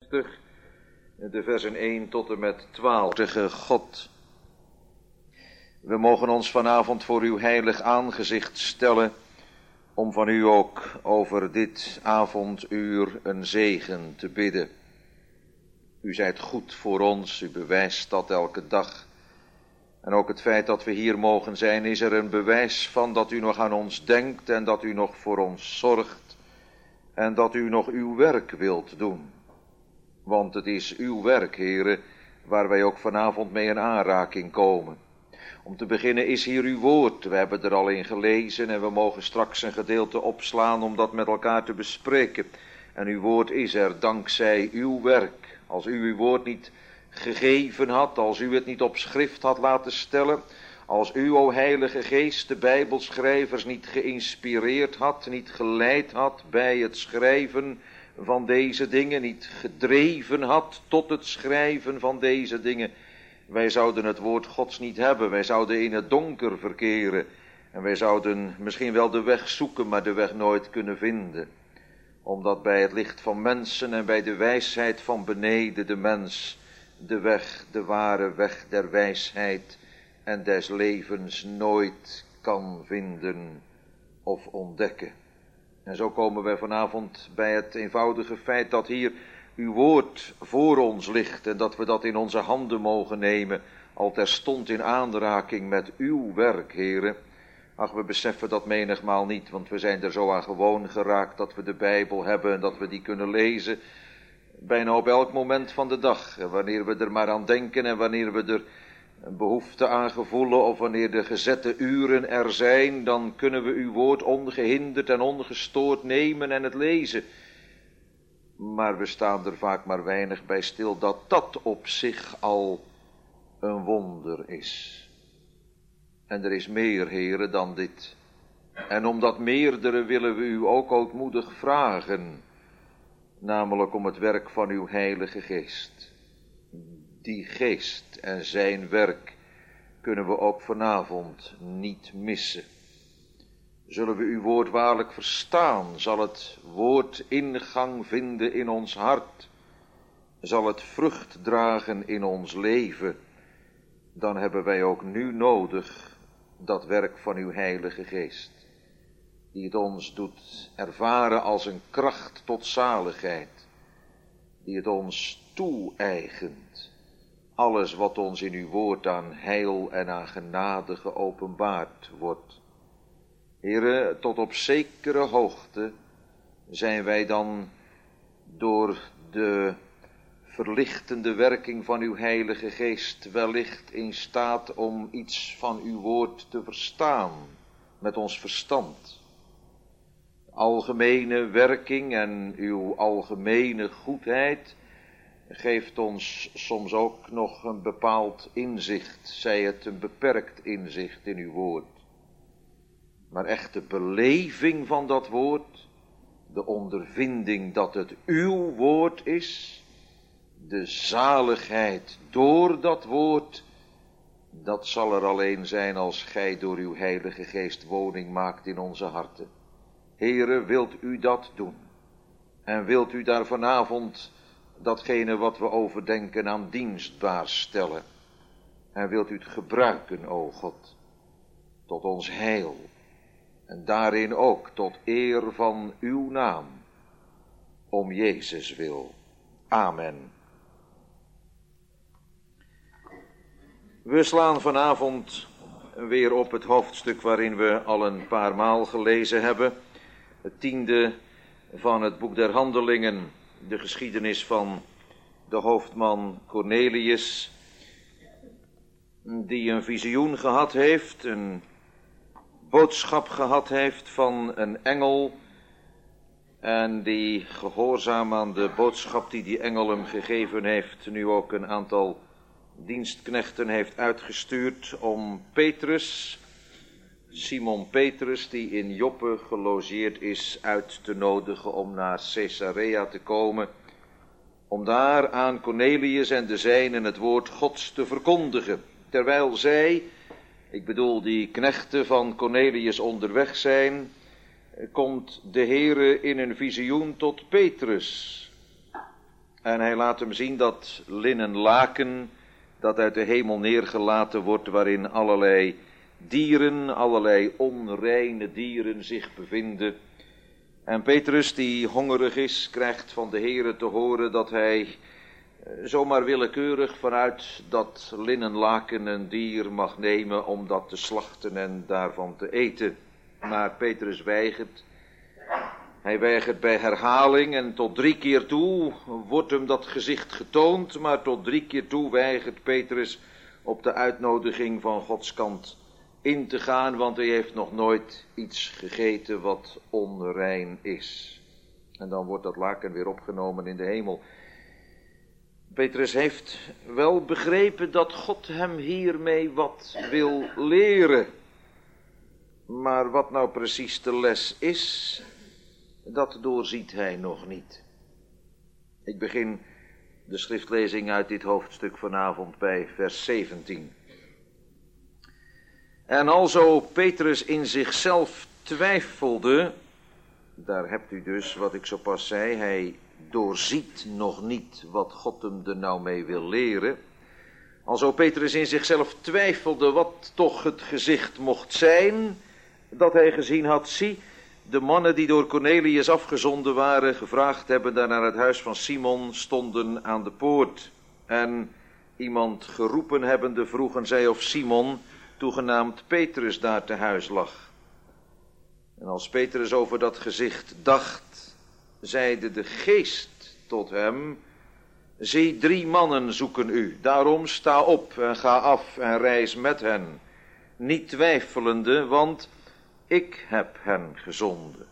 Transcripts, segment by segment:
de versen 1 tot en met 12. Tegen God, we mogen ons vanavond voor uw heilig aangezicht stellen, om van u ook over dit avonduur een zegen te bidden. U zijt goed voor ons, u bewijst dat elke dag. En ook het feit dat we hier mogen zijn, is er een bewijs van dat u nog aan ons denkt en dat u nog voor ons zorgt en dat u nog uw werk wilt doen. Want het is uw werk, Heere, waar wij ook vanavond mee in aanraking komen. Om te beginnen is hier uw woord. We hebben er al in gelezen en we mogen straks een gedeelte opslaan om dat met elkaar te bespreken. En uw woord is er dankzij uw werk. Als u uw woord niet gegeven had, als u het niet op schrift had laten stellen, als u, o Heilige Geest, de Bijbelschrijvers niet geïnspireerd had, niet geleid had bij het schrijven van deze dingen, niet gedreven had tot het schrijven van deze dingen, wij zouden het woord Gods niet hebben, wij zouden in het donker verkeren en wij zouden misschien wel de weg zoeken, maar de weg nooit kunnen vinden. Omdat bij het licht van mensen en bij de wijsheid van beneden de mens de weg, de ware weg der wijsheid en des levens nooit kan vinden of ontdekken. En zo komen wij vanavond bij het eenvoudige feit dat hier uw woord voor ons ligt en dat we dat in onze handen mogen nemen, al terstond in aanraking met uw werk, Heere. Ach, we beseffen dat menigmaal niet, want we zijn er zo aan gewoon geraakt dat we de Bijbel hebben en dat we die kunnen lezen, bijna op elk moment van de dag. En wanneer we er maar aan denken en wanneer we er een behoefte aan gevoelen of wanneer de gezette uren er zijn, dan kunnen we uw woord ongehinderd en ongestoord nemen en het lezen. Maar we staan er vaak maar weinig bij stil dat dat op zich al een wonder is. En er is meer, Heere, dan dit. En om dat meerdere willen we u ook ootmoedig vragen, namelijk om het werk van uw Heilige Geest. Die Geest en zijn werk kunnen we ook vanavond niet missen. Zullen we uw woord waarlijk verstaan? Zal het woord ingang vinden in ons hart? Zal het vrucht dragen in ons leven? Dan hebben wij ook nu nodig dat werk van uw Heilige Geest, die het ons doet ervaren als een kracht tot zaligheid, die het ons toe-eigent, alles wat ons in uw woord aan heil en aan genade geopenbaard wordt. Heere, tot op zekere hoogte zijn wij dan door de verlichtende werking van uw Heilige Geest wellicht in staat om iets van uw woord te verstaan met ons verstand. Algemene werking en uw algemene goedheid geeft ons soms ook nog een bepaald inzicht, zij het een beperkt inzicht in uw woord. Maar echt de beleving van dat woord, de ondervinding dat het uw woord is, de zaligheid door dat woord, dat zal er alleen zijn als gij door uw Heilige Geest woning maakt in onze harten. Heere, wilt u dat doen? En wilt u daar vanavond datgene wat we overdenken aan dienstbaar stellen? En wilt u het gebruiken, o God, tot ons heil? En daarin ook tot eer van uw naam, om Jezus wil. Amen. We slaan vanavond weer op het hoofdstuk waarin we al een paar maal gelezen hebben. Het 10e van het boek der Handelingen, de geschiedenis van de hoofdman Cornelius, die een visioen gehad heeft, een boodschap gehad heeft van een engel en die gehoorzaam aan de boodschap die engel hem gegeven heeft, nu ook een aantal dienstknechten heeft uitgestuurd om Petrus, Simon Petrus, die in Joppe gelogeerd is, uit te nodigen om naar Caesarea te komen, om daar aan Cornelius en de zijnen het woord Gods te verkondigen. Terwijl zij, ik bedoel die knechten van Cornelius, onderweg zijn, komt de Heere in een visioen tot Petrus. En hij laat hem zien dat linnen laken dat uit de hemel neergelaten wordt, waarin allerlei dieren, allerlei onreine dieren zich bevinden. En Petrus, die hongerig is, krijgt van de Heere te horen dat hij zomaar willekeurig vanuit dat linnen laken een dier mag nemen om dat te slachten en daarvan te eten. Maar Petrus weigert. Hij weigert bij herhaling en tot 3 keer toe wordt hem dat gezicht getoond, maar tot 3 keer toe weigert Petrus op de uitnodiging van Gods kant in te gaan, want hij heeft nog nooit iets gegeten wat onrein is. En dan wordt dat laken weer opgenomen in de hemel. Petrus heeft wel begrepen dat God hem hiermee wat wil leren. Maar wat nou precies de les is, dat doorziet hij nog niet. Ik begin de schriftlezing uit dit hoofdstuk vanavond bij vers 17. En alzo Petrus in zichzelf twijfelde, daar hebt u dus wat ik zo pas zei, hij doorziet nog niet wat God hem er nou mee wil leren. Alzo Petrus in zichzelf twijfelde wat toch het gezicht mocht zijn dat hij gezien had. Zie, de mannen die door Cornelius afgezonden waren, gevraagd hebben daar naar het huis van Simon, stonden aan de poort. En iemand geroepen hebbende vroegen zij of Simon, toegenaamd Petrus, daar te huis lag. En als Petrus over dat gezicht dacht, zeide de geest tot hem: zie, 3 mannen zoeken u, daarom sta op en ga af en reis met hen, niet twijfelende, want ik heb hen gezonden.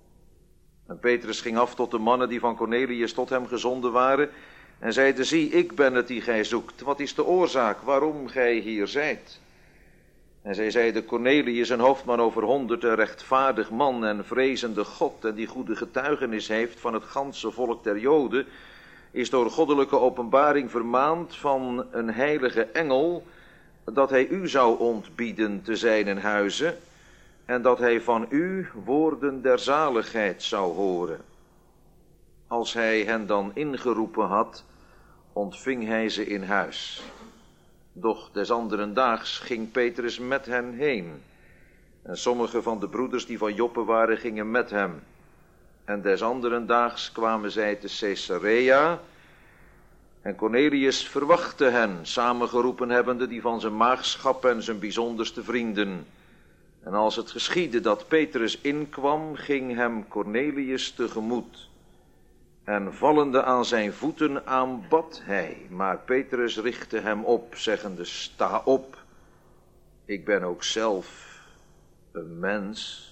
En Petrus ging af tot de mannen die van Cornelius tot hem gezonden waren en zeide: zie, ik ben het die gij zoekt, wat is de oorzaak waarom gij hier zijt? En zij zeiden: Cornelius, een hoofdman over 100, een rechtvaardig man en vrezende God, en die goede getuigenis heeft van het ganse volk der Joden, is door goddelijke openbaring vermaand van een heilige engel, dat hij u zou ontbieden te zijnen huize, en dat hij van u woorden der zaligheid zou horen. Als hij hen dan ingeroepen had, ontving hij ze in huis. Doch des anderen daags ging Petrus met hen heen. En sommige van de broeders die van Joppe waren, gingen met hem. En des anderen daags kwamen zij te Caesarea. En Cornelius verwachtte hen, samengeroepen hebbende die van zijn maagschap en zijn bijzonderste vrienden. En als het geschiedde dat Petrus inkwam, ging hem Cornelius tegemoet. En vallende aan zijn voeten aanbad hij. Maar Petrus richtte hem op, zeggende: sta op, ik ben ook zelf een mens.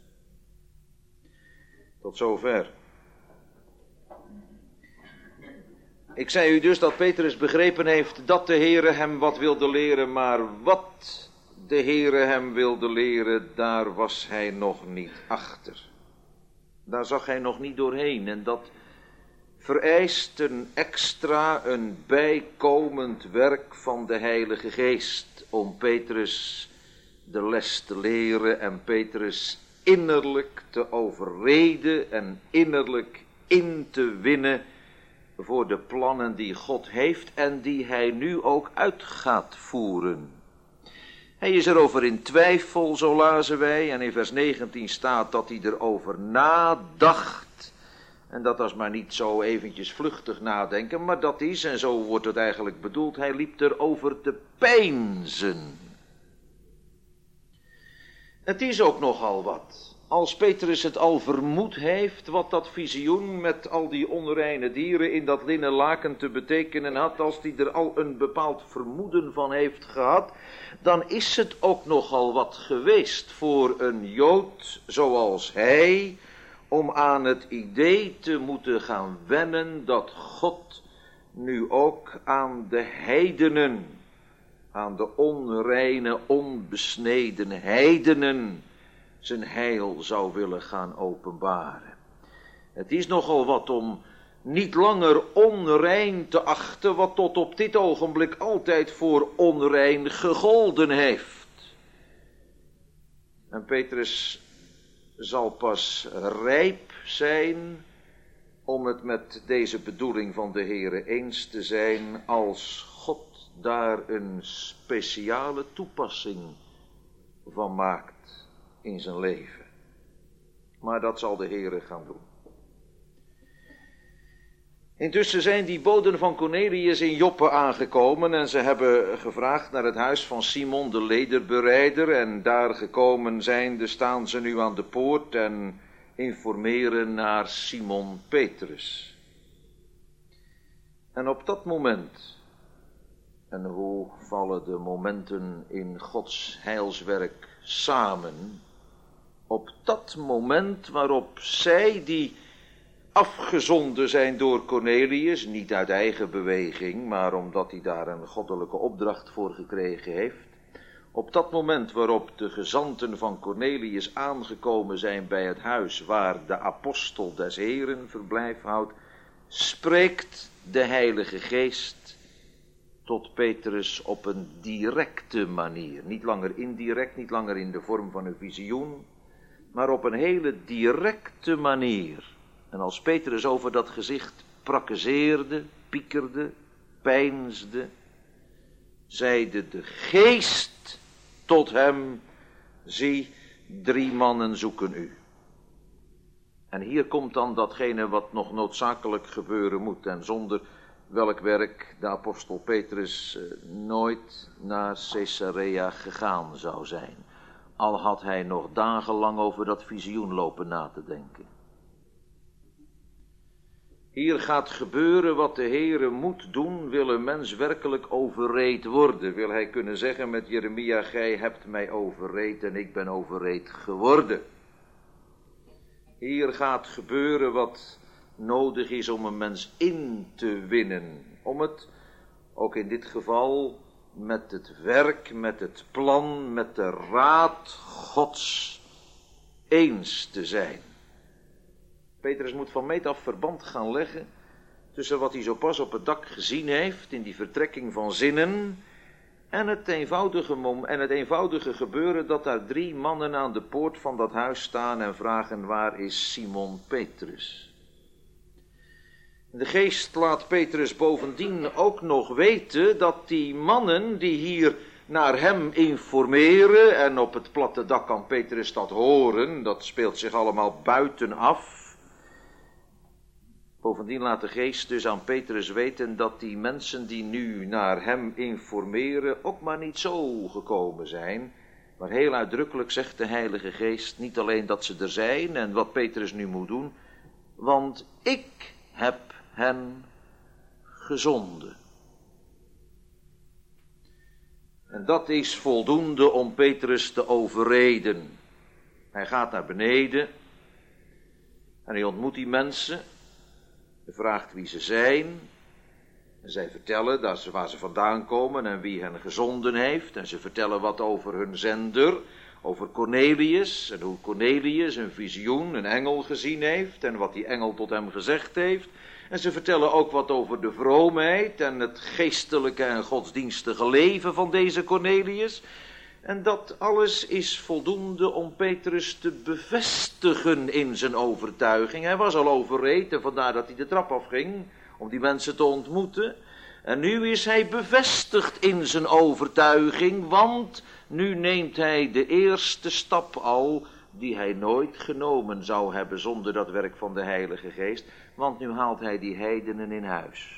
Tot zover. Ik zei u dus dat Petrus begrepen heeft dat de Heere hem wat wilde leren, maar wat de Heere hem wilde leren, daar was hij nog niet achter. Daar zag hij nog niet doorheen en dat vereist een extra, een bijkomend werk van de Heilige Geest om Petrus de les te leren en Petrus innerlijk te overreden en innerlijk in te winnen voor de plannen die God heeft en die hij nu ook uit gaat voeren. Hij is erover in twijfel, zo lazen wij, en in vers 19 staat dat hij erover nadacht. En dat was maar niet zo eventjes vluchtig nadenken, maar dat is, en zo wordt het eigenlijk bedoeld, hij liep erover te peinzen. Het is ook nogal wat. Als Petrus het al vermoed heeft wat dat visioen met al die onreine dieren in dat linnen laken te betekenen had, als hij er al een bepaald vermoeden van heeft gehad, dan is het ook nogal wat geweest voor een Jood zoals hij, om aan het idee te moeten gaan wennen dat God nu ook aan de heidenen, aan de onreine, onbesneden heidenen, zijn heil zou willen gaan openbaren. Het is nogal wat om niet langer onrein te achten wat tot op dit ogenblik altijd voor onrein gegolden heeft. En Petrus zal pas rijp zijn om het met deze bedoeling van de Heere eens te zijn, als God daar een speciale toepassing van maakt in zijn leven. Maar dat zal de Heere gaan doen. Intussen zijn die boden van Cornelius in Joppe aangekomen en ze hebben gevraagd naar het huis van Simon de lederbereider en daar gekomen zijnde staan ze nu aan de poort en informeren naar Simon Petrus. En op dat moment, en hoe vallen de momenten in Gods heilswerk samen, op dat moment waarop zij die afgezonden zijn door Cornelius, niet uit eigen beweging, maar omdat hij daar een goddelijke opdracht voor gekregen heeft. Op dat moment waarop de gezanten van Cornelius aangekomen zijn bij het huis waar de apostel des Heren verblijf houdt, spreekt de Heilige Geest tot Petrus op een directe manier. Niet langer indirect, niet langer in de vorm van een visioen, maar op een hele directe manier. En als Petrus over dat gezicht prakkezeerde, piekerde, peinsde, zeide de Geest tot hem: zie, 3 mannen zoeken u. En hier komt dan datgene wat nog noodzakelijk gebeuren moet en zonder welk werk de apostel Petrus nooit naar Caesarea gegaan zou zijn. Al had hij nog dagenlang over dat visioen lopen na te denken. Hier gaat gebeuren wat de Heere moet doen, wil een mens werkelijk overreed worden. Wil hij kunnen zeggen met Jeremia: gij hebt mij overreed en ik ben overreed geworden. Hier gaat gebeuren wat nodig is om een mens in te winnen. Om het, ook in dit geval, met het werk, met het plan, met de raad Gods eens te zijn. Petrus moet van meet af verband gaan leggen tussen wat hij zo pas op het dak gezien heeft in die vertrekking van zinnen en het eenvoudige gebeuren dat daar 3 mannen aan de poort van dat huis staan en vragen: waar is Simon Petrus? De Geest laat Petrus bovendien ook nog weten dat die mannen die hier naar hem informeren, en op het platte dak kan Petrus dat horen, dat speelt zich allemaal buitenaf. Bovendien laat de Geest dus aan Petrus weten dat die mensen die nu naar hem informeren ook maar niet zo gekomen zijn. Maar heel uitdrukkelijk zegt de Heilige Geest niet alleen dat ze er zijn en wat Petrus nu moet doen, want ik heb hen gezonden. En dat is voldoende om Petrus te overreden. Hij gaat naar beneden en hij ontmoet die mensen. Hij vraagt wie ze zijn. En zij vertellen waar ze vandaan komen en wie hen gezonden heeft. En ze vertellen wat over hun zender, over Cornelius. En hoe Cornelius een visioen, een engel gezien heeft. En wat die engel tot hem gezegd heeft. En ze vertellen ook wat over de vroomheid en het geestelijke en godsdienstige leven van deze Cornelius. En dat alles is voldoende om Petrus te bevestigen in zijn overtuiging. Hij was al overreed en vandaar dat hij de trap afging om die mensen te ontmoeten. En nu is hij bevestigd in zijn overtuiging, want nu neemt hij de eerste stap al die hij nooit genomen zou hebben zonder dat werk van de Heilige Geest. Want nu haalt hij die heidenen in huis.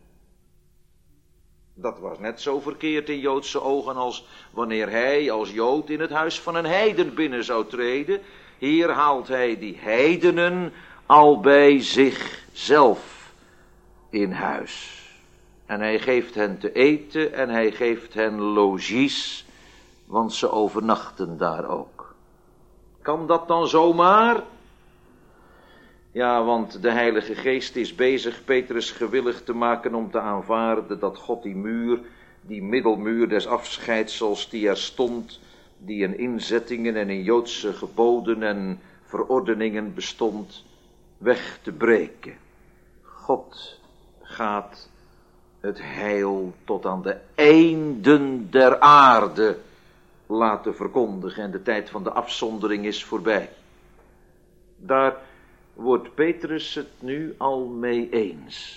Dat was net zo verkeerd in Joodse ogen als wanneer hij als Jood in het huis van een heiden binnen zou treden. Hier haalt hij die heidenen al bij zichzelf in huis. En hij geeft hen te eten en hij geeft hen logies, want ze overnachten daar ook. Kan dat dan zomaar? Ja, want de Heilige Geest is bezig Petrus gewillig te maken om te aanvaarden dat God die muur, die middelmuur des afscheids zoals die er stond, die in inzettingen en in Joodse geboden en verordeningen bestond, weg te breken. God gaat het heil tot aan de einden der aarde laten verkondigen en de tijd van de afzondering is voorbij. Daar wordt Petrus het nu al mee eens.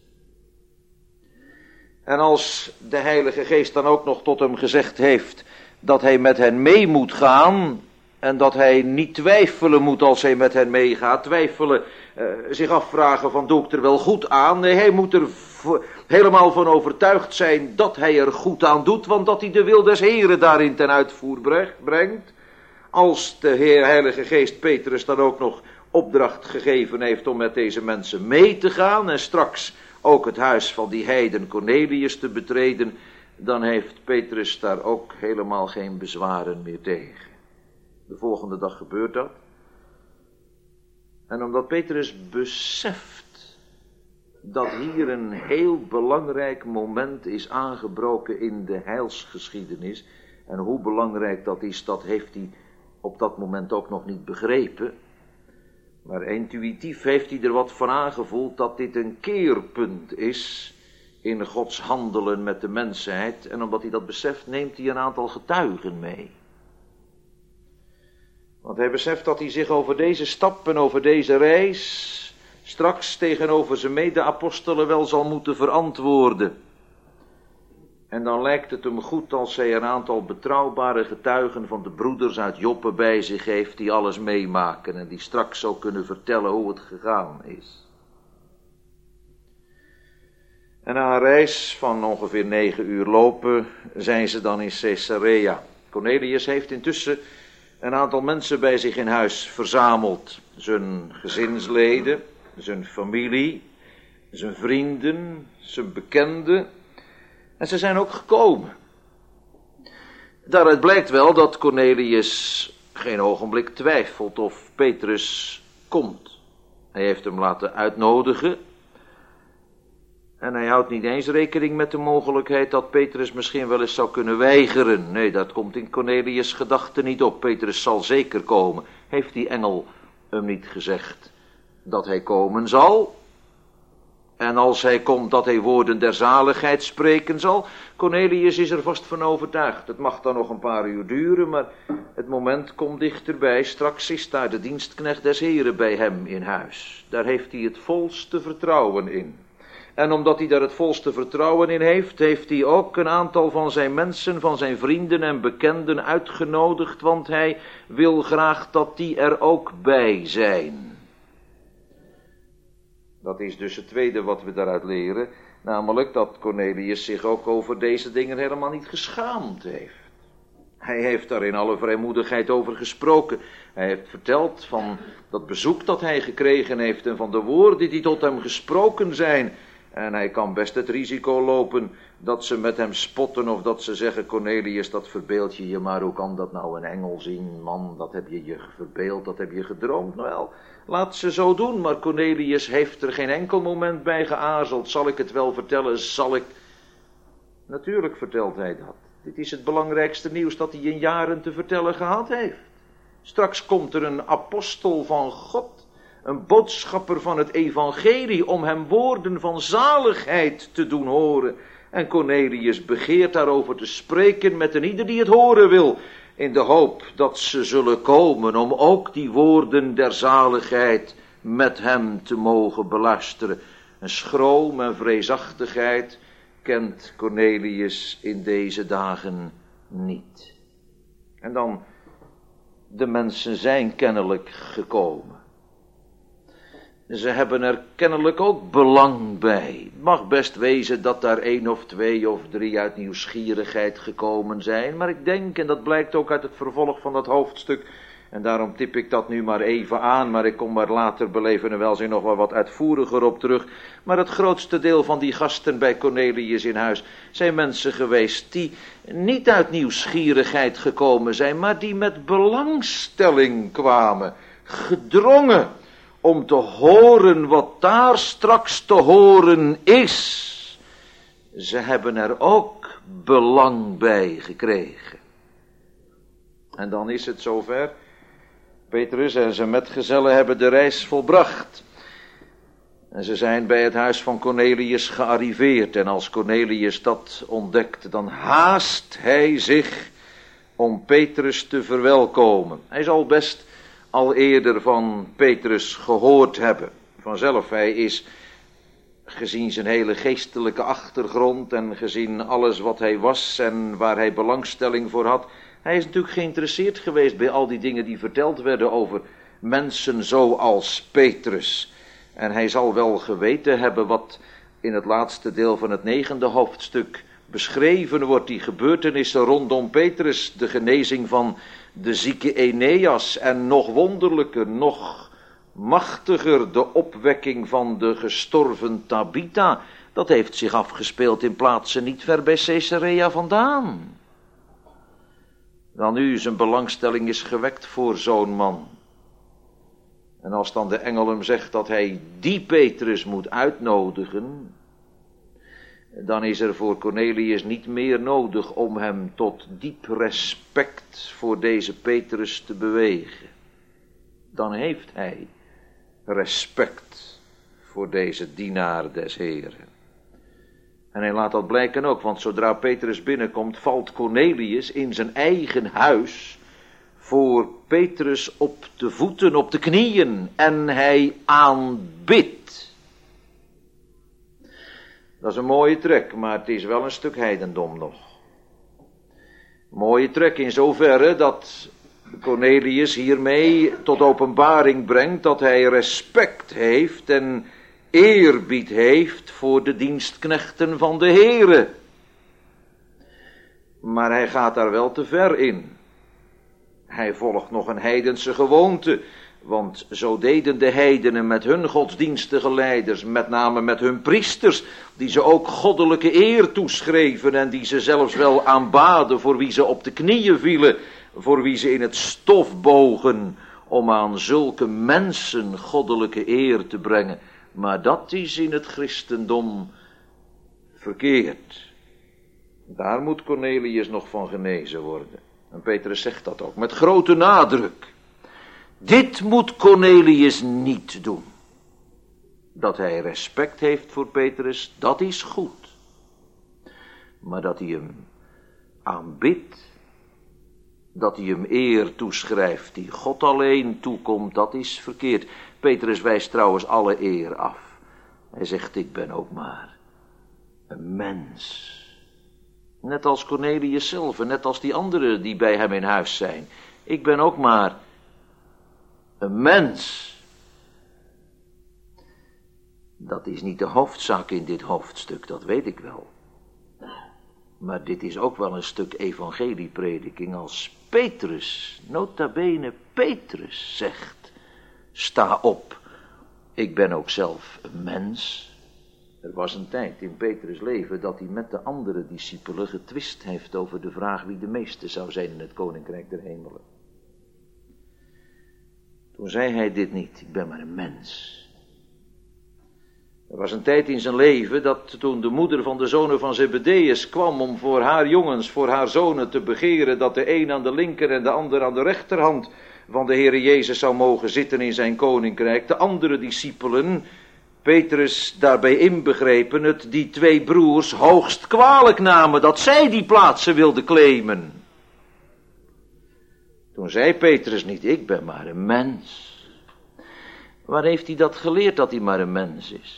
En als de Heilige Geest dan ook nog tot hem gezegd heeft dat hij met hen mee moet gaan en dat hij niet twijfelen moet als hij met hen meegaat, twijfelen, zich afvragen van doe ik er wel goed aan? Nee, hij moet er helemaal van overtuigd zijn dat hij er goed aan doet, want dat hij de wil des Heren daarin ten uitvoer brengt. Als de Heilige Geest Petrus dan ook nog opdracht gegeven heeft om met deze mensen mee te gaan en straks ook het huis van die heiden Cornelius te betreden, dan heeft Petrus daar ook helemaal geen bezwaren meer tegen. De volgende dag gebeurt dat. En omdat Petrus beseft dat hier een heel belangrijk moment is aangebroken in de heilsgeschiedenis, en hoe belangrijk dat is, dat heeft hij op dat moment ook nog niet begrepen. Maar intuïtief heeft hij er wat van aangevoeld dat dit een keerpunt is in Gods handelen met de mensheid. En omdat hij dat beseft, neemt hij een aantal getuigen mee. Want hij beseft dat hij zich over deze stap en over deze reis straks tegenover zijn mede-apostelen wel zal moeten verantwoorden. En dan lijkt het hem goed als hij een aantal betrouwbare getuigen van de broeders uit Joppe bij zich heeft die alles meemaken en die straks zo kunnen vertellen hoe het gegaan is. En na een reis van ongeveer 9 uur lopen zijn ze dan in Caesarea. Cornelius heeft intussen een aantal mensen bij zich in huis verzameld. Zijn gezinsleden, zijn familie, zijn vrienden, zijn bekenden. En ze zijn ook gekomen. Daaruit blijkt wel dat Cornelius geen ogenblik twijfelt of Petrus komt. Hij heeft hem laten uitnodigen. En hij houdt niet eens rekening met de mogelijkheid dat Petrus misschien wel eens zou kunnen weigeren. Nee, dat komt in Cornelius' gedachten niet op. Petrus zal zeker komen. Heeft die engel hem niet gezegd dat hij komen zal? En als hij komt dat hij woorden der zaligheid spreken zal? Cornelius is er vast van overtuigd. Het mag dan nog een paar uur duren, maar het moment komt dichterbij. Straks is daar de dienstknecht des Heren bij hem in huis. Daar heeft hij het volste vertrouwen in. En omdat hij daar het volste vertrouwen in heeft, heeft hij ook een aantal van zijn mensen, van zijn vrienden en bekenden uitgenodigd, want hij wil graag dat die er ook bij zijn. Dat is dus het tweede wat we daaruit leren, namelijk dat Cornelius zich ook over deze dingen helemaal niet geschaamd heeft. Hij heeft daar in alle vrijmoedigheid over gesproken. Hij heeft verteld van dat bezoek dat hij gekregen heeft en van de woorden die tot hem gesproken zijn. En hij kan best het risico lopen dat ze met hem spotten of dat ze zeggen, Cornelius, dat verbeeld je je maar, hoe kan dat nou een engel zien? Man, dat heb je je verbeeld, dat heb je gedroomd. Nou wel, laat ze zo doen, maar Cornelius heeft er geen enkel moment bij geaarzeld. Zal ik het wel vertellen? Natuurlijk vertelt hij dat. Dit is het belangrijkste nieuws dat hij in jaren te vertellen gehad heeft. Straks komt er een apostel van God, een boodschapper van het evangelie, om hem woorden van zaligheid te doen horen. En Cornelius begeert daarover te spreken met een ieder die het horen wil, in de hoop dat ze zullen komen om ook die woorden der zaligheid met hem te mogen beluisteren. En schroom en vreesachtigheid kent Cornelius in deze dagen niet. En dan, de mensen zijn kennelijk gekomen. Ze hebben er kennelijk ook belang bij. Het mag best wezen dat daar 1 of 2 of 3 uit nieuwsgierigheid gekomen zijn. Maar ik denk, en dat blijkt ook uit het vervolg van dat hoofdstuk, en daarom tip ik dat nu maar even aan, maar ik kom er later beleven en welzijn nog wel wat uitvoeriger op terug. Maar het grootste deel van die gasten bij Cornelius in huis zijn mensen geweest die niet uit nieuwsgierigheid gekomen zijn, maar die met belangstelling kwamen, gedrongen om te horen wat daar straks te horen is. Ze hebben er ook belang bij gekregen. En dan is het zover. Petrus en zijn metgezellen hebben de reis volbracht. En ze zijn bij het huis van Cornelius gearriveerd. En als Cornelius dat ontdekt, dan haast hij zich om Petrus te verwelkomen. Hij zal best al eerder van Petrus gehoord hebben. Vanzelf, hij is, gezien zijn hele geestelijke achtergrond en gezien alles wat hij was en waar hij belangstelling voor had, hij is natuurlijk geïnteresseerd geweest bij al die dingen die verteld werden over mensen zoals Petrus. En hij zal wel geweten hebben wat in het laatste deel van het 9e hoofdstuk beschreven wordt, die gebeurtenissen rondom Petrus, de genezing van de zieke Eneas en nog wonderlijker, nog machtiger, de opwekking van de gestorven Tabitha. Dat heeft zich afgespeeld in plaatsen niet ver bij Caesarea vandaan. Dan nu zijn belangstelling is gewekt voor zo'n man. En als dan de engel hem zegt dat hij die Petrus moet uitnodigen, dan is er voor Cornelius niet meer nodig om hem tot diep respect voor deze Petrus te bewegen. Dan heeft hij respect voor deze dienaar des Heren. En hij laat dat blijken ook, want zodra Petrus binnenkomt, valt Cornelius in zijn eigen huis voor Petrus op de voeten, op de knieën, en hij aanbidt. Dat is een mooie trek, maar het is wel een stuk heidendom nog. Mooie trek in zoverre dat Cornelius hiermee tot openbaring brengt dat hij respect heeft en eerbied heeft voor de dienstknechten van de Heere. Maar hij gaat daar wel te ver in. Hij volgt nog een heidense gewoonte, want zo deden de heidenen met hun godsdienstige leiders, met name met hun priesters, die ze ook goddelijke eer toeschreven en die ze zelfs wel aanbaden, voor wie ze op de knieën vielen, voor wie ze in het stof bogen, om aan zulke mensen goddelijke eer te brengen. Maar dat is in het christendom verkeerd. Daar moet Cornelius nog van genezen worden. En Petrus zegt dat ook met grote nadruk. Dit moet Cornelius niet doen. Dat hij respect heeft voor Petrus, dat is goed. Maar dat hij hem aanbidt, dat hij hem eer toeschrijft die God alleen toekomt, dat is verkeerd. Petrus wijst trouwens alle eer af. Hij zegt, ik ben ook maar een mens. Net als Cornelius zelf en net als die anderen die bij hem in huis zijn. Ik ben ook maar een mens. Dat is niet de hoofdzaak in dit hoofdstuk, dat weet ik wel. Maar dit is ook wel een stuk evangelieprediking als Petrus, nota bene Petrus, zegt: sta op, ik ben ook zelf een mens. Er was een tijd in Petrus' leven dat hij met de andere discipelen getwist heeft over de vraag wie de meeste zou zijn in het koninkrijk der hemelen. Toen zei hij dit niet, ik ben maar een mens. Er was een tijd in zijn leven dat toen de moeder van de zonen van Zebedeus kwam om voor haar jongens, voor haar zonen te begeren dat de een aan de linker en de ander aan de rechterhand van de Heere Jezus zou mogen zitten in zijn koninkrijk, de andere discipelen, Petrus daarbij inbegrepen, het die twee broers hoogst kwalijk namen dat zij die plaatsen wilden claimen. Toen zei Petrus niet, ik ben maar een mens. Waar heeft hij dat geleerd dat hij maar een mens is?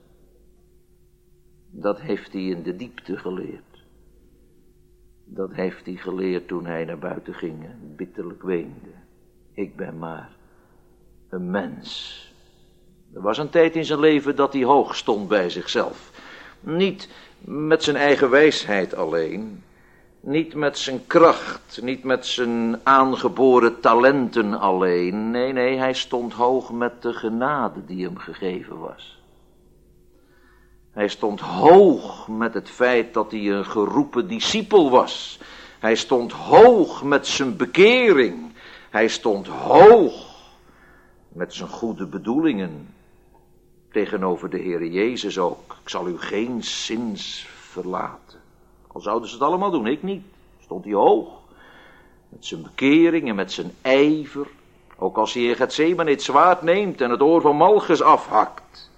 Dat heeft hij in de diepte geleerd. Dat heeft hij geleerd toen hij naar buiten ging en bitterlijk weende. Ik ben maar een mens. Er was een tijd in zijn leven dat hij hoog stond bij zichzelf. Niet met zijn eigen wijsheid alleen. Niet met zijn kracht. Niet met zijn aangeboren talenten alleen. Nee, hij stond hoog met de genade die hem gegeven was. Hij stond hoog met het feit dat hij een geroepen discipel was. Hij stond hoog met zijn bekering. Hij stond hoog met zijn goede bedoelingen. Tegenover de Heere Jezus ook. Ik zal u geen zins verlaten. Al zouden ze het allemaal doen, ik niet. Stond hij hoog. Met zijn bekering en met zijn ijver. Ook als hij in Getsemane het zwaard neemt en het oor van Malchus afhakt.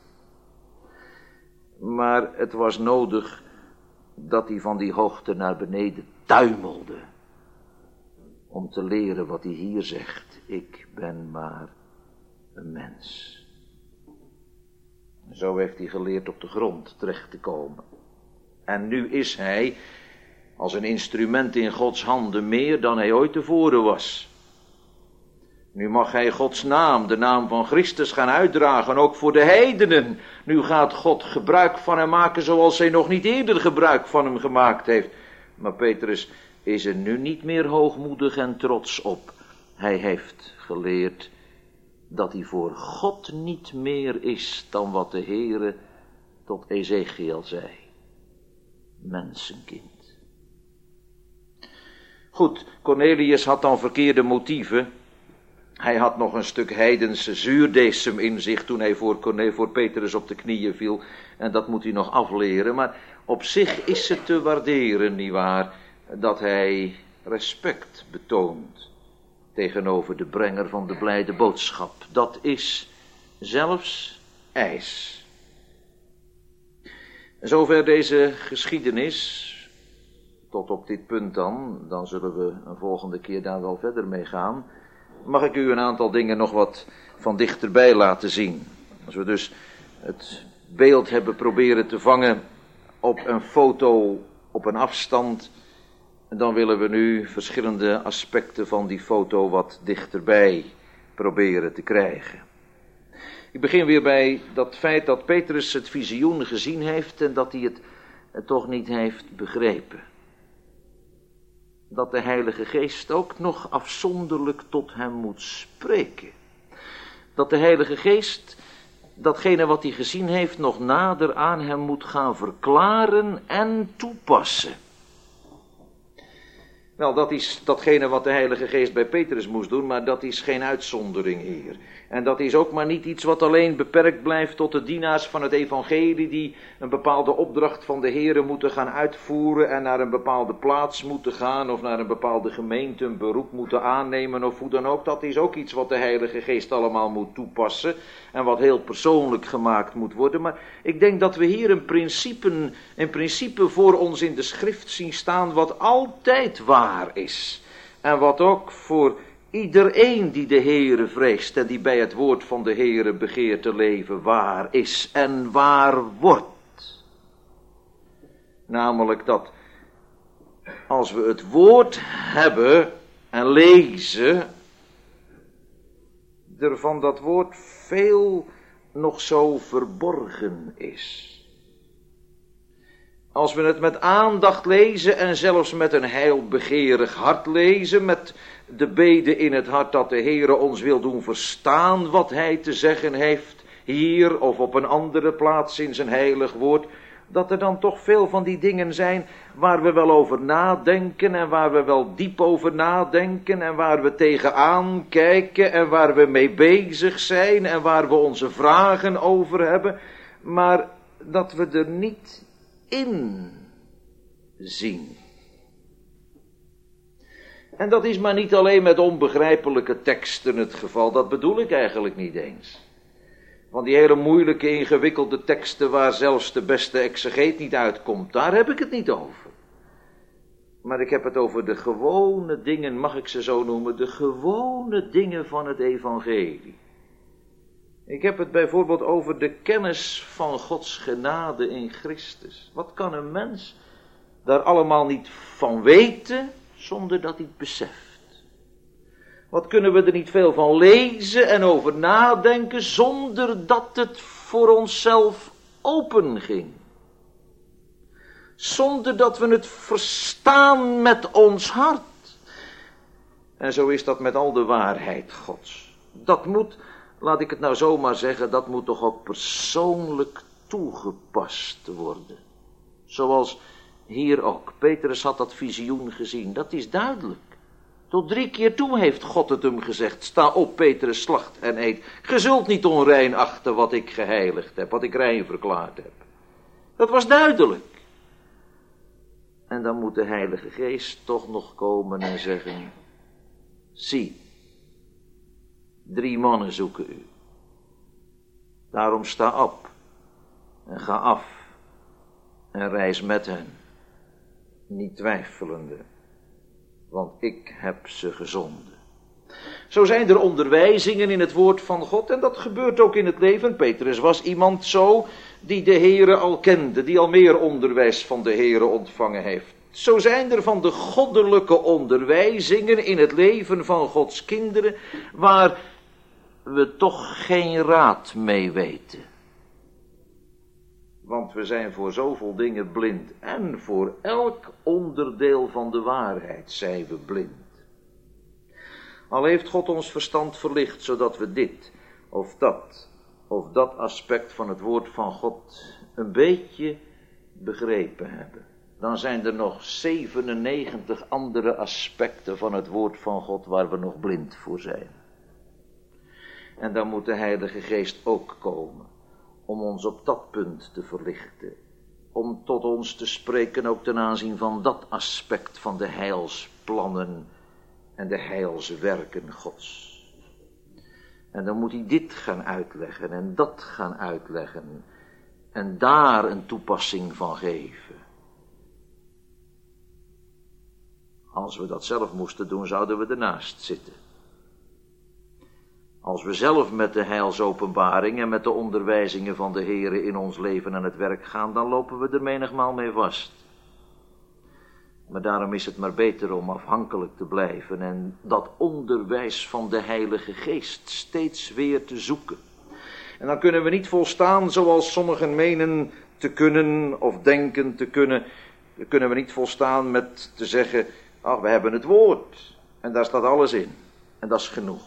Maar het was nodig dat hij van die hoogte naar beneden tuimelde. om te leren wat hij hier zegt. Ik ben maar een mens. Zo heeft hij geleerd op de grond terecht te komen. En nu is hij als een instrument in Gods handen meer dan hij ooit tevoren was. Nu mag hij Gods naam, de naam van Christus, gaan uitdragen, ook voor de heidenen. Nu gaat God gebruik van hem maken zoals hij nog niet eerder gebruik van hem gemaakt heeft. Maar Petrus is er nu niet meer hoogmoedig en trots op. Hij heeft geleerd dat hij voor God niet meer is dan wat de Heere tot Ezechiel zei. Mensenkind. Goed, Cornelius had dan verkeerde motieven. Hij had nog een stuk heidense zuurdeesem in zich toen hij voor Petrus op de knieën viel. En dat moet hij nog afleren. Maar op zich is het te waarderen, nietwaar, dat hij respect betoont tegenover de brenger van de blijde boodschap. Dat is zelfs eis. Zover deze geschiedenis. Tot op dit punt dan zullen we een volgende keer daar wel verder mee gaan. Mag ik u een aantal dingen nog wat van dichterbij laten zien. Als we dus het beeld hebben proberen te vangen op een foto op een afstand, dan willen we nu verschillende aspecten van die foto wat dichterbij proberen te krijgen. Ik begin weer bij dat feit dat Petrus het visioen gezien heeft en dat hij het toch niet heeft begrepen. Dat de Heilige Geest ook nog afzonderlijk tot hem moet spreken. Dat de Heilige Geest datgene wat hij gezien heeft nog nader aan hem moet gaan verklaren en toepassen. Wel, dat is datgene wat de Heilige Geest bij Petrus moest doen, maar dat is geen uitzondering hier. En dat is ook maar niet iets wat alleen beperkt blijft tot de dienaars van het evangelie die een bepaalde opdracht van de Heere moeten gaan uitvoeren en naar een bepaalde plaats moeten gaan of naar een bepaalde gemeente een beroep moeten aannemen of hoe dan ook. Dat is ook iets wat de Heilige Geest allemaal moet toepassen en wat heel persoonlijk gemaakt moet worden. Maar ik denk dat we hier een principe voor ons in de schrift zien staan wat altijd waar is. En wat ook voor iedereen die de Heere vreest en die bij het woord van de Heere begeert te leven waar is en waar wordt. Namelijk dat als we het woord hebben en lezen, er van dat woord veel nog zo verborgen is. Als we het met aandacht lezen en zelfs met een heilbegeerig hart lezen, met de bede in het hart dat de Heere ons wil doen verstaan wat hij te zeggen heeft, hier of op een andere plaats in zijn heilig woord, dat er dan toch veel van die dingen zijn waar we wel over nadenken en waar we wel diep over nadenken en waar we tegenaan kijken en waar we mee bezig zijn en waar we onze vragen over hebben, maar dat we er niet in zien. En dat is maar niet alleen met onbegrijpelijke teksten het geval, dat bedoel ik eigenlijk niet eens. Van die hele moeilijke, ingewikkelde teksten waar zelfs de beste exegeet niet uitkomt, daar heb ik het niet over. Maar ik heb het over de gewone dingen, mag ik ze zo noemen, de gewone dingen van het evangelie. Ik heb het bijvoorbeeld over de kennis van Gods genade in Christus. Wat kan een mens daar allemaal niet van weten, zonder dat hij het beseft? Wat kunnen we er niet veel van lezen en over nadenken, zonder dat het voor onszelf open ging? Zonder dat we het verstaan met ons hart. En zo is dat met al de waarheid Gods. Dat moet, laat ik het nou zomaar zeggen, dat moet toch ook persoonlijk toegepast worden. Zoals hier ook. Petrus had dat visioen gezien, dat is duidelijk. Tot 3 keer toe heeft God het hem gezegd. Sta op, Petrus, slacht en eet. Ge zult niet onrein achten wat ik geheiligd heb, wat ik rein verklaard heb. Dat was duidelijk. En dan moet de Heilige Geest toch nog komen en zeggen: zie, 3 mannen zoeken u. Daarom sta op en ga af en reis met hen, niet twijfelende. want ik heb ze gezonden. Zo zijn er onderwijzingen in het woord van God en dat gebeurt ook in het leven. Petrus was iemand zo die de Heere al kende, die al meer onderwijs van de Heere ontvangen heeft. Zo zijn er van de goddelijke onderwijzingen in het leven van Gods kinderen, waar we toch geen raad mee weten. Want we zijn voor zoveel dingen blind en voor elk onderdeel van de waarheid zijn we blind. Al heeft God ons verstand verlicht, zodat we dit of dat aspect van het woord van God een beetje begrepen hebben. Dan zijn er nog 97 andere aspecten van het woord van God waar we nog blind voor zijn. En dan moet de Heilige Geest ook komen om ons op dat punt te verlichten. Om tot ons te spreken ook ten aanzien van dat aspect van de heilsplannen en de heilswerken Gods. En dan moet hij dit gaan uitleggen en dat gaan uitleggen. En daar een toepassing van geven. Als we dat zelf moesten doen, zouden we ernaast zitten. Als we zelf met de heilsopenbaring en met de onderwijzingen van de Heere in ons leven aan het werk gaan, dan lopen we er menigmaal mee vast. Maar daarom is het maar beter om afhankelijk te blijven en dat onderwijs van de Heilige Geest steeds weer te zoeken. En dan kunnen we niet volstaan zoals sommigen menen te kunnen of denken te kunnen. Dan kunnen we niet volstaan met te zeggen, ach, we hebben het woord en daar staat alles in en dat is genoeg.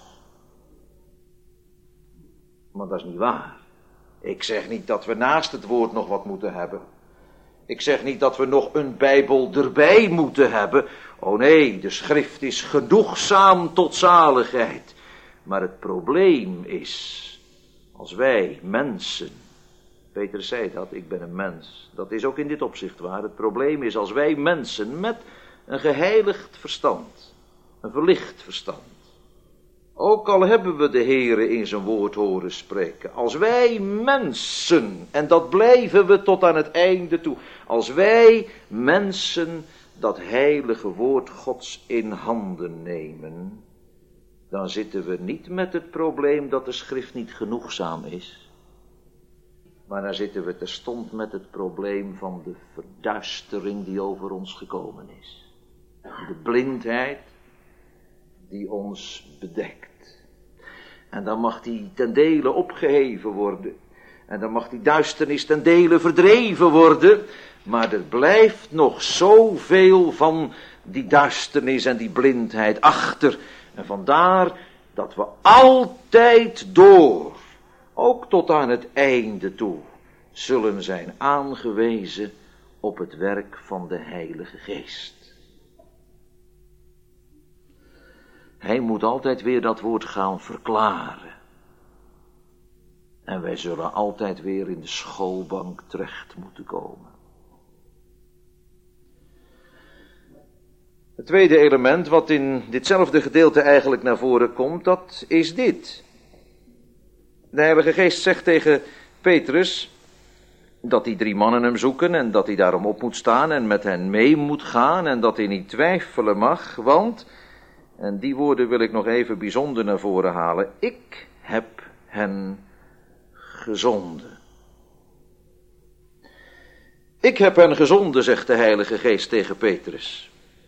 Maar dat is niet waar. Ik zeg niet dat we naast het woord nog wat moeten hebben. Ik zeg niet dat we nog een Bijbel erbij moeten hebben. Oh nee, de schrift is genoegzaam tot zaligheid. Maar het probleem is, als wij mensen, Petrus zei dat, ik ben een mens. Dat is ook in dit opzicht waar. Het probleem is als wij mensen met een geheiligd verstand, een verlicht verstand, ook al hebben we de Heere in zijn woord horen spreken. Als wij mensen, en dat blijven we tot aan het einde toe. Als wij mensen dat heilige woord Gods in handen nemen, dan zitten we niet met het probleem dat de schrift niet genoegzaam is. Maar dan zitten we terstond met het probleem van de verduistering die over ons gekomen is. De blindheid die ons bedekt. En dan mag die ten dele opgeheven worden. En dan mag die duisternis ten dele verdreven worden. Maar er blijft nog zoveel van die duisternis en die blindheid achter. En vandaar dat we altijd door, ook tot aan het einde toe, zullen zijn aangewezen op het werk van de Heilige Geest. Hij moet altijd weer dat woord gaan verklaren. En wij zullen altijd weer in de schoolbank terecht moeten komen. Het tweede element wat in ditzelfde gedeelte eigenlijk naar voren komt, dat is dit. De Heilige Geest zegt tegen Petrus dat die 3 mannen hem zoeken en dat hij daarom op moet staan en met hen mee moet gaan en dat hij niet twijfelen mag, want, en die woorden wil ik nog even bijzonder naar voren halen, ik heb hen gezonden. Ik heb hen gezonden, zegt de Heilige Geest tegen Petrus.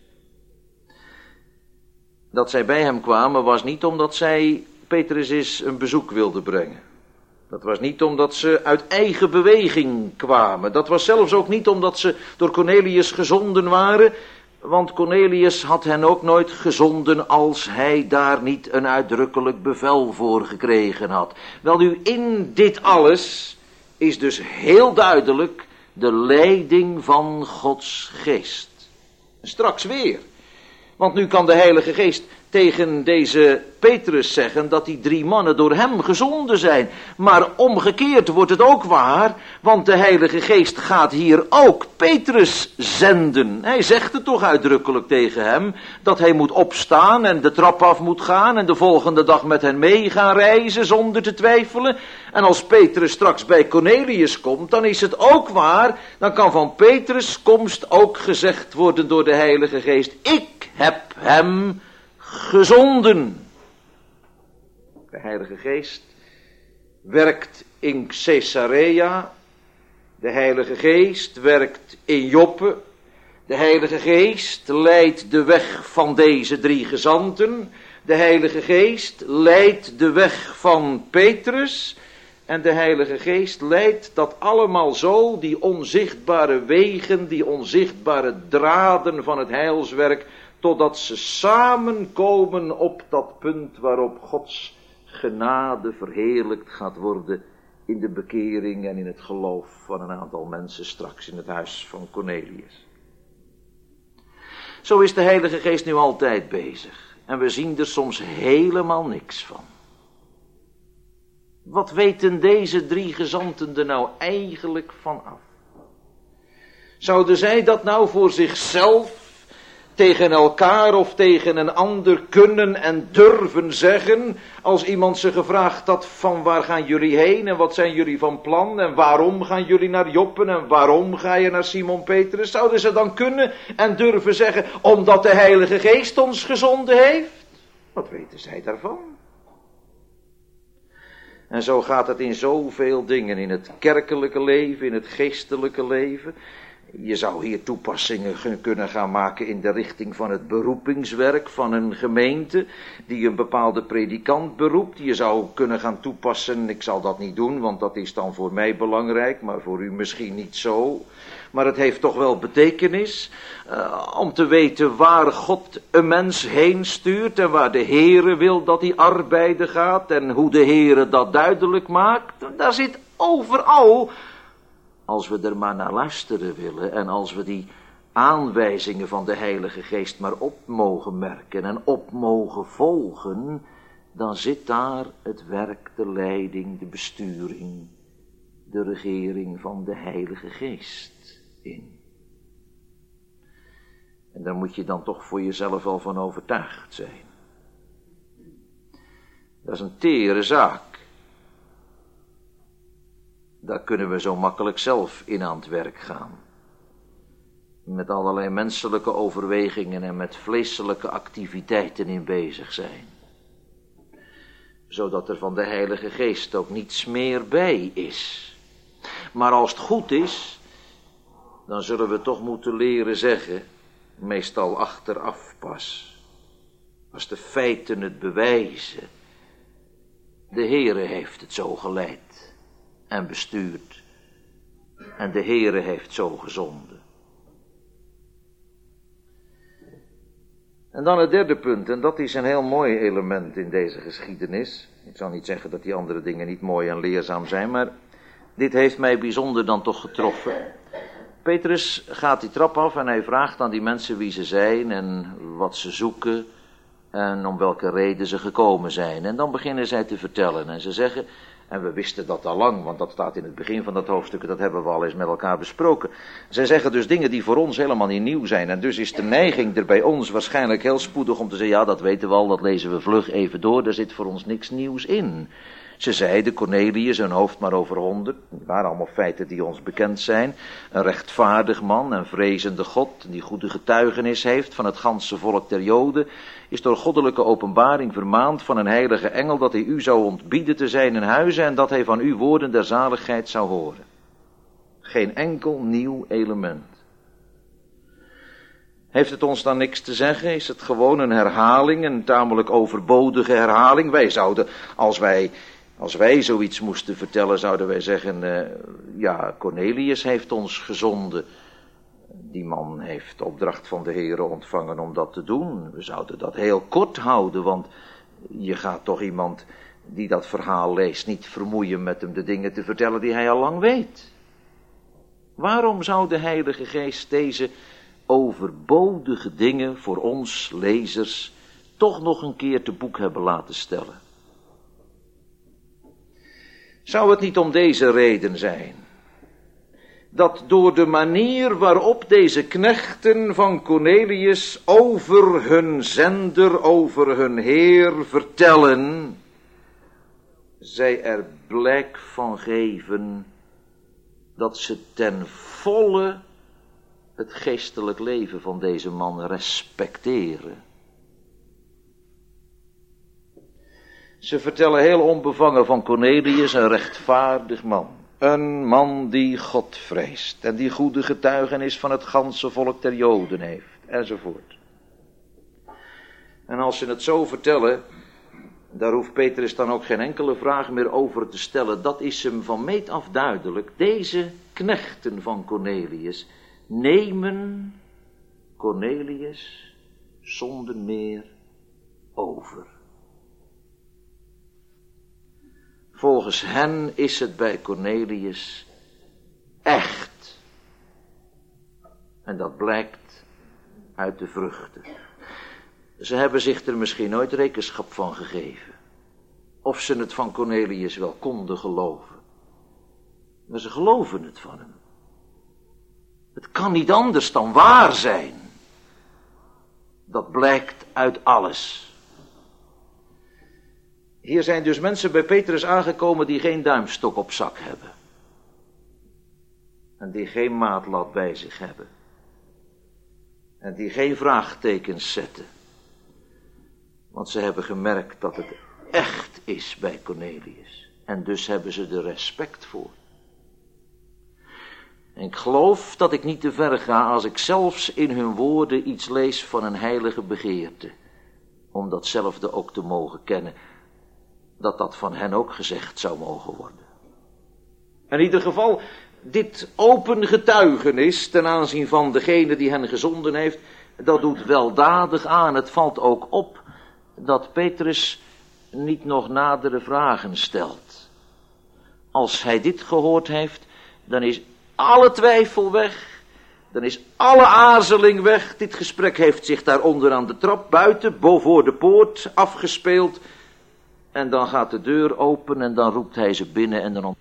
Dat zij bij hem kwamen was niet omdat zij Petrus eens een bezoek wilden brengen. Dat was niet omdat ze uit eigen beweging kwamen. Dat was zelfs ook niet omdat ze door Cornelius gezonden waren. Want Cornelius had hen ook nooit gezonden als hij daar niet een uitdrukkelijk bevel voor gekregen had. Welnu, in dit alles is dus heel duidelijk de leiding van Gods geest. En straks weer. Want nu kan de Heilige Geest tegen deze Petrus zeggen dat die 3 mannen door hem gezonden zijn. Maar omgekeerd wordt het ook waar, want de Heilige Geest gaat hier ook Petrus zenden. Hij zegt het toch uitdrukkelijk tegen hem, dat hij moet opstaan en de trap af moet gaan en de volgende dag met hen mee gaan reizen zonder te twijfelen. En als Petrus straks bij Cornelius komt, dan is het ook waar, dan kan van Petrus' komst ook gezegd worden door de Heilige Geest, ik heb hem gezonden. De Heilige Geest werkt in Caesarea. De Heilige Geest werkt in Joppe. De Heilige Geest leidt de weg van deze 3 gezanten. De Heilige Geest leidt de weg van Petrus. En de Heilige Geest leidt dat allemaal zo, die onzichtbare wegen, die onzichtbare draden van het heilswerk, totdat ze samenkomen op dat punt waarop Gods genade verheerlijkt gaat worden in de bekering en in het geloof van een aantal mensen straks in het huis van Cornelius. Zo is de Heilige Geest nu altijd bezig en we zien er soms helemaal niks van. Wat weten deze 3 gezanten er nou eigenlijk van af? Zouden zij dat nou voor zichzelf tegen elkaar of tegen een ander kunnen en durven zeggen, als iemand ze gevraagd had van waar gaan jullie heen en wat zijn jullie van plan en waarom gaan jullie naar Joppe en waarom ga je naar Simon Petrus? Zouden ze dan kunnen en durven zeggen, omdat de Heilige Geest ons gezonden heeft? Wat weten zij daarvan? En zo gaat het in zoveel dingen, in het kerkelijke leven, in het geestelijke leven. Je zou hier toepassingen kunnen gaan maken in de richting van het beroepingswerk van een gemeente, die een bepaalde predikant beroept. Je zou kunnen gaan toepassen, ik zal dat niet doen, want dat is dan voor mij belangrijk, maar voor u misschien niet zo. Maar het heeft toch wel betekenis om te weten waar God een mens heen stuurt en waar de Heere wil dat hij arbeiden gaat en hoe de Heere dat duidelijk maakt. Daar zit overal, als we er maar naar luisteren willen en als we die aanwijzingen van de Heilige Geest maar op mogen merken en op mogen volgen, dan zit daar het werk, de leiding, de besturing, de regering van de Heilige Geest in. En daar moet je dan toch voor jezelf al van overtuigd zijn. Dat is een tere zaak. Daar kunnen we zo makkelijk zelf in aan het werk gaan. Met allerlei menselijke overwegingen en met vleeselijke activiteiten in bezig zijn. Zodat er van de Heilige Geest ook niets meer bij is. Maar als het goed is, dan zullen we toch moeten leren zeggen, meestal achteraf pas, als de feiten het bewijzen, de Heere heeft het zo geleid en bestuurd en de Heere heeft zo gezonden. En dan het derde punt, en dat is een heel mooi element in deze geschiedenis. Ik zal niet zeggen dat die andere dingen niet mooi en leerzaam zijn, maar dit heeft mij bijzonder dan toch getroffen. Petrus gaat die trap af en hij vraagt aan die mensen wie ze zijn en wat ze zoeken en om welke reden ze gekomen zijn. En dan beginnen zij te vertellen en ze zeggen, en we wisten dat al lang, want dat staat in het begin van dat hoofdstuk, dat hebben we al eens met elkaar besproken. Zij zeggen dus dingen die voor ons helemaal niet nieuw zijn en dus is de neiging er bij ons waarschijnlijk heel spoedig om te zeggen, ja dat weten we al, dat lezen we vlug even door, daar zit voor ons niks nieuws in. Ze zeiden, Cornelius, een hoofd maar over 100. Dat waren allemaal feiten die ons bekend zijn. Een rechtvaardig man, een vrezende God, die goede getuigenis heeft van het ganse volk der Joden, is door goddelijke openbaring vermaand van een heilige engel dat hij u zou ontbieden te zijn in huizen en dat hij van uw woorden der zaligheid zou horen. Geen enkel nieuw element. Heeft het ons dan niks te zeggen? Is het gewoon een herhaling, een tamelijk overbodige herhaling? Wij zouden, als wij zoiets moesten vertellen, zouden wij zeggen, ja, Cornelius heeft ons gezonden. Die man heeft de opdracht van de Heere ontvangen om dat te doen. We zouden dat heel kort houden, want je gaat toch iemand die dat verhaal leest niet vermoeien met hem de dingen te vertellen die hij al lang weet. Waarom zou de Heilige Geest deze overbodige dingen voor ons lezers toch nog een keer te boek hebben laten stellen? Zou het niet om deze reden zijn, dat door de manier waarop deze knechten van Cornelius over hun zender, over hun Heer vertellen, zij er blijk van geven dat ze ten volle het geestelijk leven van deze man respecteren. Ze vertellen heel onbevangen van Cornelius, een rechtvaardig man. Een man die God vreest en die goede getuigenis van het ganse volk der Joden heeft, enzovoort. En als ze het zo vertellen, daar hoeft Petrus dan ook geen enkele vraag meer over te stellen. Dat is hem van meet af duidelijk. Deze knechten van Cornelius nemen Cornelius zonder meer over. Volgens hen is het bij Cornelius echt. En dat blijkt uit de vruchten. Ze hebben zich er misschien nooit rekenschap van gegeven. Of ze het van Cornelius wel konden geloven. Maar ze geloven het van hem. Het kan niet anders dan waar zijn. Dat blijkt uit alles. Hier zijn dus mensen bij Petrus aangekomen die geen duimstok op zak hebben. En die geen maatlat bij zich hebben. En die geen vraagtekens zetten. Want ze hebben gemerkt dat het echt is bij Cornelius. En dus hebben ze er respect voor. En ik geloof dat ik niet te ver ga als ik zelfs in hun woorden iets lees van een heilige begeerte. Om datzelfde ook te mogen kennen. Dat van hen ook gezegd zou mogen worden. In ieder geval, dit open getuigenis ten aanzien van degene die hen gezonden heeft, dat doet weldadig aan. Het valt ook op dat Petrus niet nog nadere vragen stelt. Als hij dit gehoord heeft, dan is alle twijfel weg. Dan is alle aarzeling weg. Dit gesprek heeft zich daaronder aan de trap buiten, voor de poort afgespeeld. En dan gaat de deur open en dan roept hij ze binnen en dan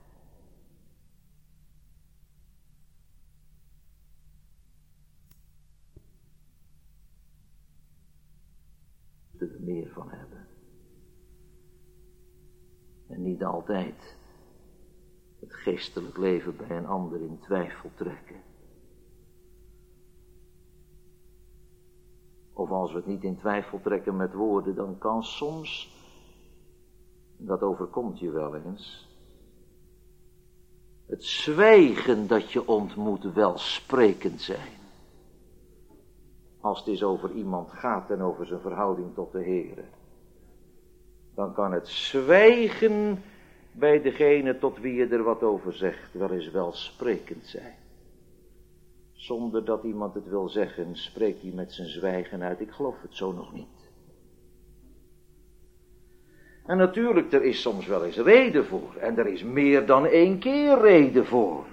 we meer van hebben. En niet altijd het geestelijk leven bij een ander in twijfel trekken. Of als we het niet in twijfel trekken met woorden, dan kan soms, dat overkomt je wel eens, het zwijgen dat je ontmoet welsprekend zijn. Als het eens over iemand gaat en over zijn verhouding tot de Heere. Dan kan het zwijgen bij degene tot wie je er wat over zegt wel eens welsprekend zijn. Zonder dat iemand het wil zeggen, spreekt hij met zijn zwijgen uit. Ik geloof het zo nog niet. En natuurlijk, er is soms wel eens reden voor. En er is meer dan 1 keer reden voor.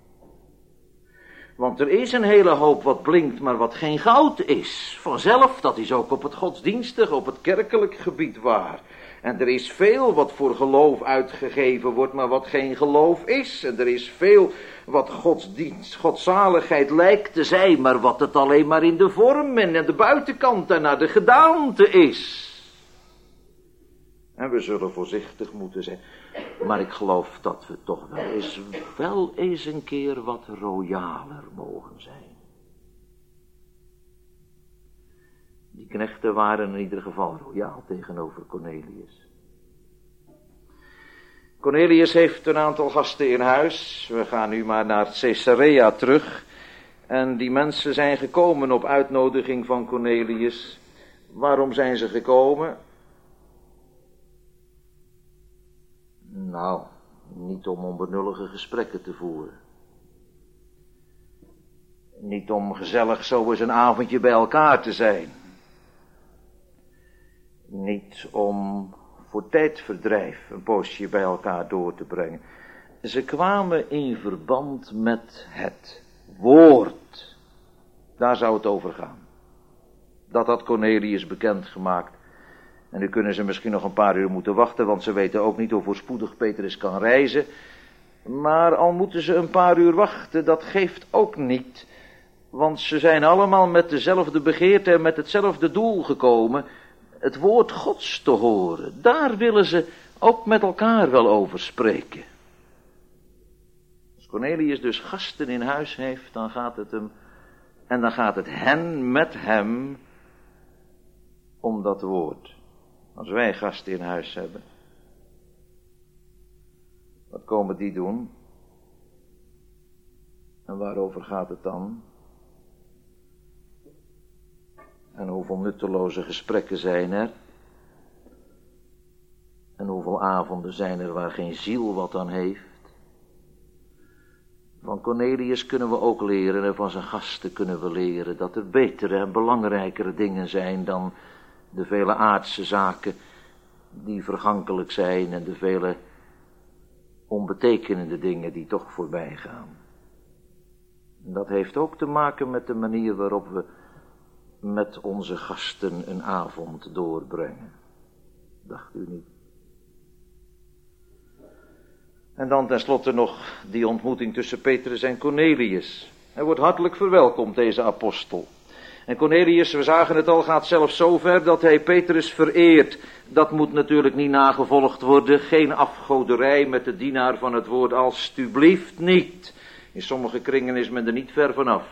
Want er is een hele hoop wat blinkt, maar wat geen goud is. Vanzelf, dat is ook op het godsdienstig, op het kerkelijk gebied waar. En er is veel wat voor geloof uitgegeven wordt, maar wat geen geloof is. En er is veel wat godsdienst, godzaligheid lijkt te zijn, maar wat het alleen maar in de vorm en aan de buitenkant en naar de gedaante is. En we zullen voorzichtig moeten zijn. Maar ik geloof dat we toch wel eens een keer wat royaler mogen zijn. Die knechten waren in ieder geval royaal tegenover Cornelius. Cornelius heeft een aantal gasten in huis. We gaan nu maar naar Caesarea terug. En die mensen zijn gekomen op uitnodiging van Cornelius. Waarom zijn ze gekomen? Nou, niet om onbenullige gesprekken te voeren. Niet om gezellig zo eens een avondje bij elkaar te zijn. Niet om voor tijdverdrijf een poosje bij elkaar door te brengen. Ze kwamen in verband met het woord. Daar zou het over gaan. Dat had Cornelius bekendgemaakt. En nu kunnen ze misschien nog een paar uur moeten wachten, want ze weten ook niet hoe voorspoedig Petrus kan reizen. Maar al moeten ze een paar uur wachten, dat geeft ook niet. Want ze zijn allemaal met dezelfde begeerte en met hetzelfde doel gekomen. Het woord Gods te horen. Daar willen ze ook met elkaar wel over spreken. Als Cornelius dus gasten in huis heeft, dan gaat het hem En dan gaat het hen met hem om dat woord. Als wij gasten in huis hebben. Wat komen die doen? En waarover gaat het dan? En hoeveel nutteloze gesprekken zijn er? En hoeveel avonden zijn er waar geen ziel wat aan heeft? Van Cornelius kunnen we ook leren en van zijn gasten kunnen we leren dat er betere en belangrijkere dingen zijn dan de vele aardse zaken die vergankelijk zijn en de vele onbetekenende dingen die toch voorbij gaan. En dat heeft ook te maken met de manier waarop we met onze gasten een avond doorbrengen. Dacht u niet? En dan tenslotte nog die ontmoeting tussen Petrus en Cornelius. Hij wordt hartelijk verwelkomd, deze apostel. En Cornelius, we zagen het al, gaat zelfs zo ver dat hij Petrus vereert. Dat moet natuurlijk niet nagevolgd worden. Geen afgoderij met de dienaar van het woord, alstublieft niet. In sommige kringen is men er niet ver vanaf.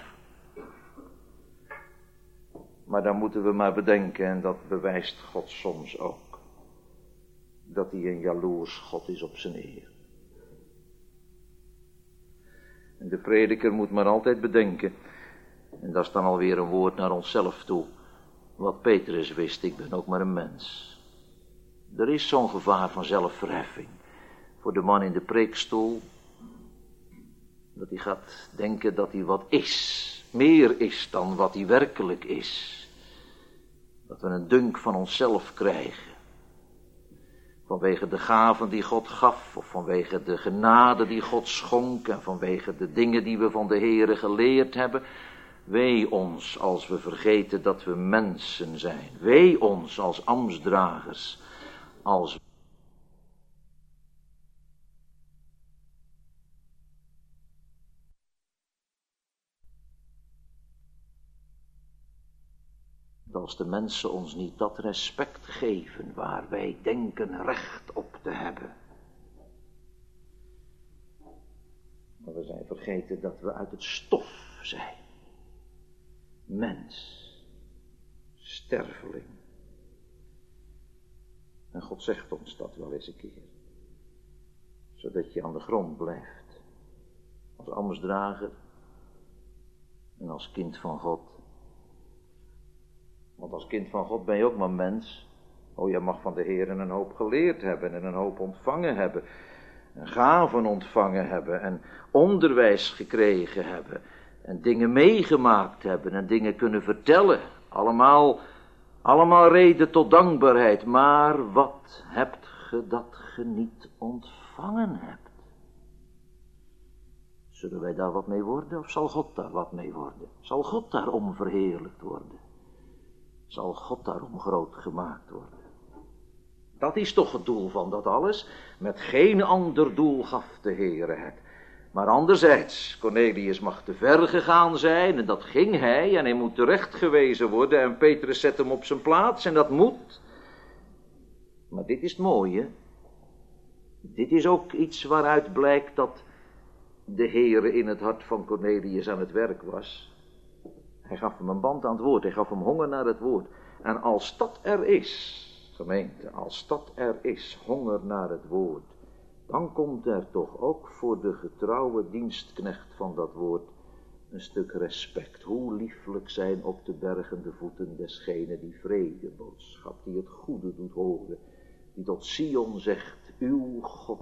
Maar dan moeten we maar bedenken, en dat bewijst God soms ook, dat hij een jaloers God is op zijn eer. En de prediker moet maar altijd bedenken, en dat is dan alweer een woord naar onszelf toe, wat Petrus wist, ik ben ook maar een mens. Er is zo'n gevaar van zelfverheffing voor de man in de preekstoel, dat hij gaat denken dat hij wat is, meer is dan wat hij werkelijk is. Dat we een dunk van onszelf krijgen. Vanwege de gaven die God gaf, of vanwege de genade die God schonk, en vanwege de dingen die we van de Heere geleerd hebben. Wee ons als we vergeten dat we mensen zijn. Wee ons als ambtsdragers, als de mensen ons niet dat respect geven waar wij denken recht op te hebben. Maar we zijn vergeten dat we uit het stof zijn. Mens. Sterveling. En God zegt ons dat wel eens een keer. Zodat je aan de grond blijft. Als ambtsdrager. En als kind van God. Want als kind van God ben je ook maar mens. Oh, je mag van de Heer een hoop geleerd hebben en een hoop ontvangen hebben. En gaven ontvangen hebben en onderwijs gekregen hebben. En dingen meegemaakt hebben en dingen kunnen vertellen. Allemaal reden tot dankbaarheid. Maar wat hebt ge dat ge niet ontvangen hebt? Zullen wij daar wat mee worden of zal God daar wat mee worden? Zal God daarom verheerlijkt worden? Zal God daarom groot gemaakt worden? Dat is toch het doel van dat alles. Met geen ander doel gaf de Heere het. Maar anderzijds, Cornelius mag te ver gegaan zijn en dat ging hij. En hij moet terechtgewezen worden en Petrus zet hem op zijn plaats en dat moet. Maar dit is het mooie. Dit is ook iets waaruit blijkt dat de Heere in het hart van Cornelius aan het werk was. Hij gaf hem een band aan het woord. Hij gaf hem honger naar het woord. En als dat er is, gemeente, als dat er is, honger naar het woord, dan komt er toch ook voor de getrouwe dienstknecht van dat woord een stuk respect. Hoe lieflijk zijn op de bergen de voeten desgene die vredeboodschap, die het goede doet horen, die tot Sion zegt, uw God.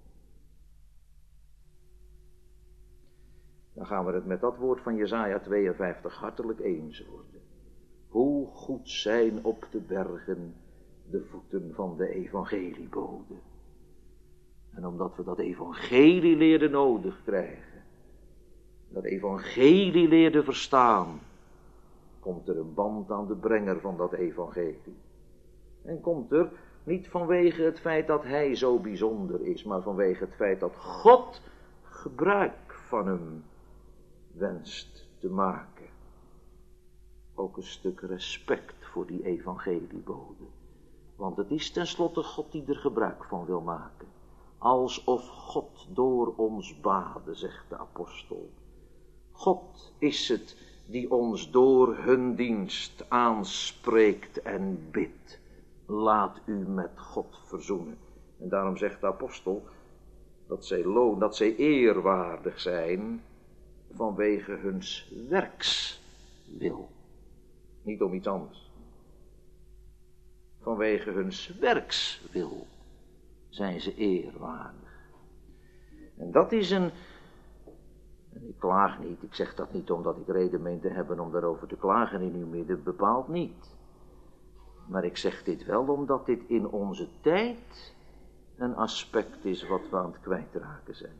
Dan gaan we het met dat woord van Jesaja 52 hartelijk eens worden. Hoe goed zijn op de bergen de voeten van de evangeliebode. En omdat we dat evangelie leerden nodig krijgen, dat evangelie leerden verstaan, komt er een band aan de brenger van dat evangelie. En komt er niet vanwege het feit dat hij zo bijzonder is, maar vanwege het feit dat God gebruik van hem wenst te maken. Ook een stuk respect voor die evangeliebode. Want het is tenslotte God die er gebruik van wil maken. Alsof God door ons bade, zegt de apostel. God is het die ons door hun dienst aanspreekt en bidt. Laat u met God verzoenen. En daarom zegt de apostel dat zij eerwaardig zijn vanwege huns werkswil. Niet om iets anders. Vanwege huns werkswil zijn ze eerwaardig. En dat is en ik klaag niet, ik zeg dat niet omdat ik reden meen te hebben om daarover te klagen in uw midden, bepaald niet. Maar ik zeg dit wel omdat dit in onze tijd een aspect is wat we aan het kwijtraken zijn.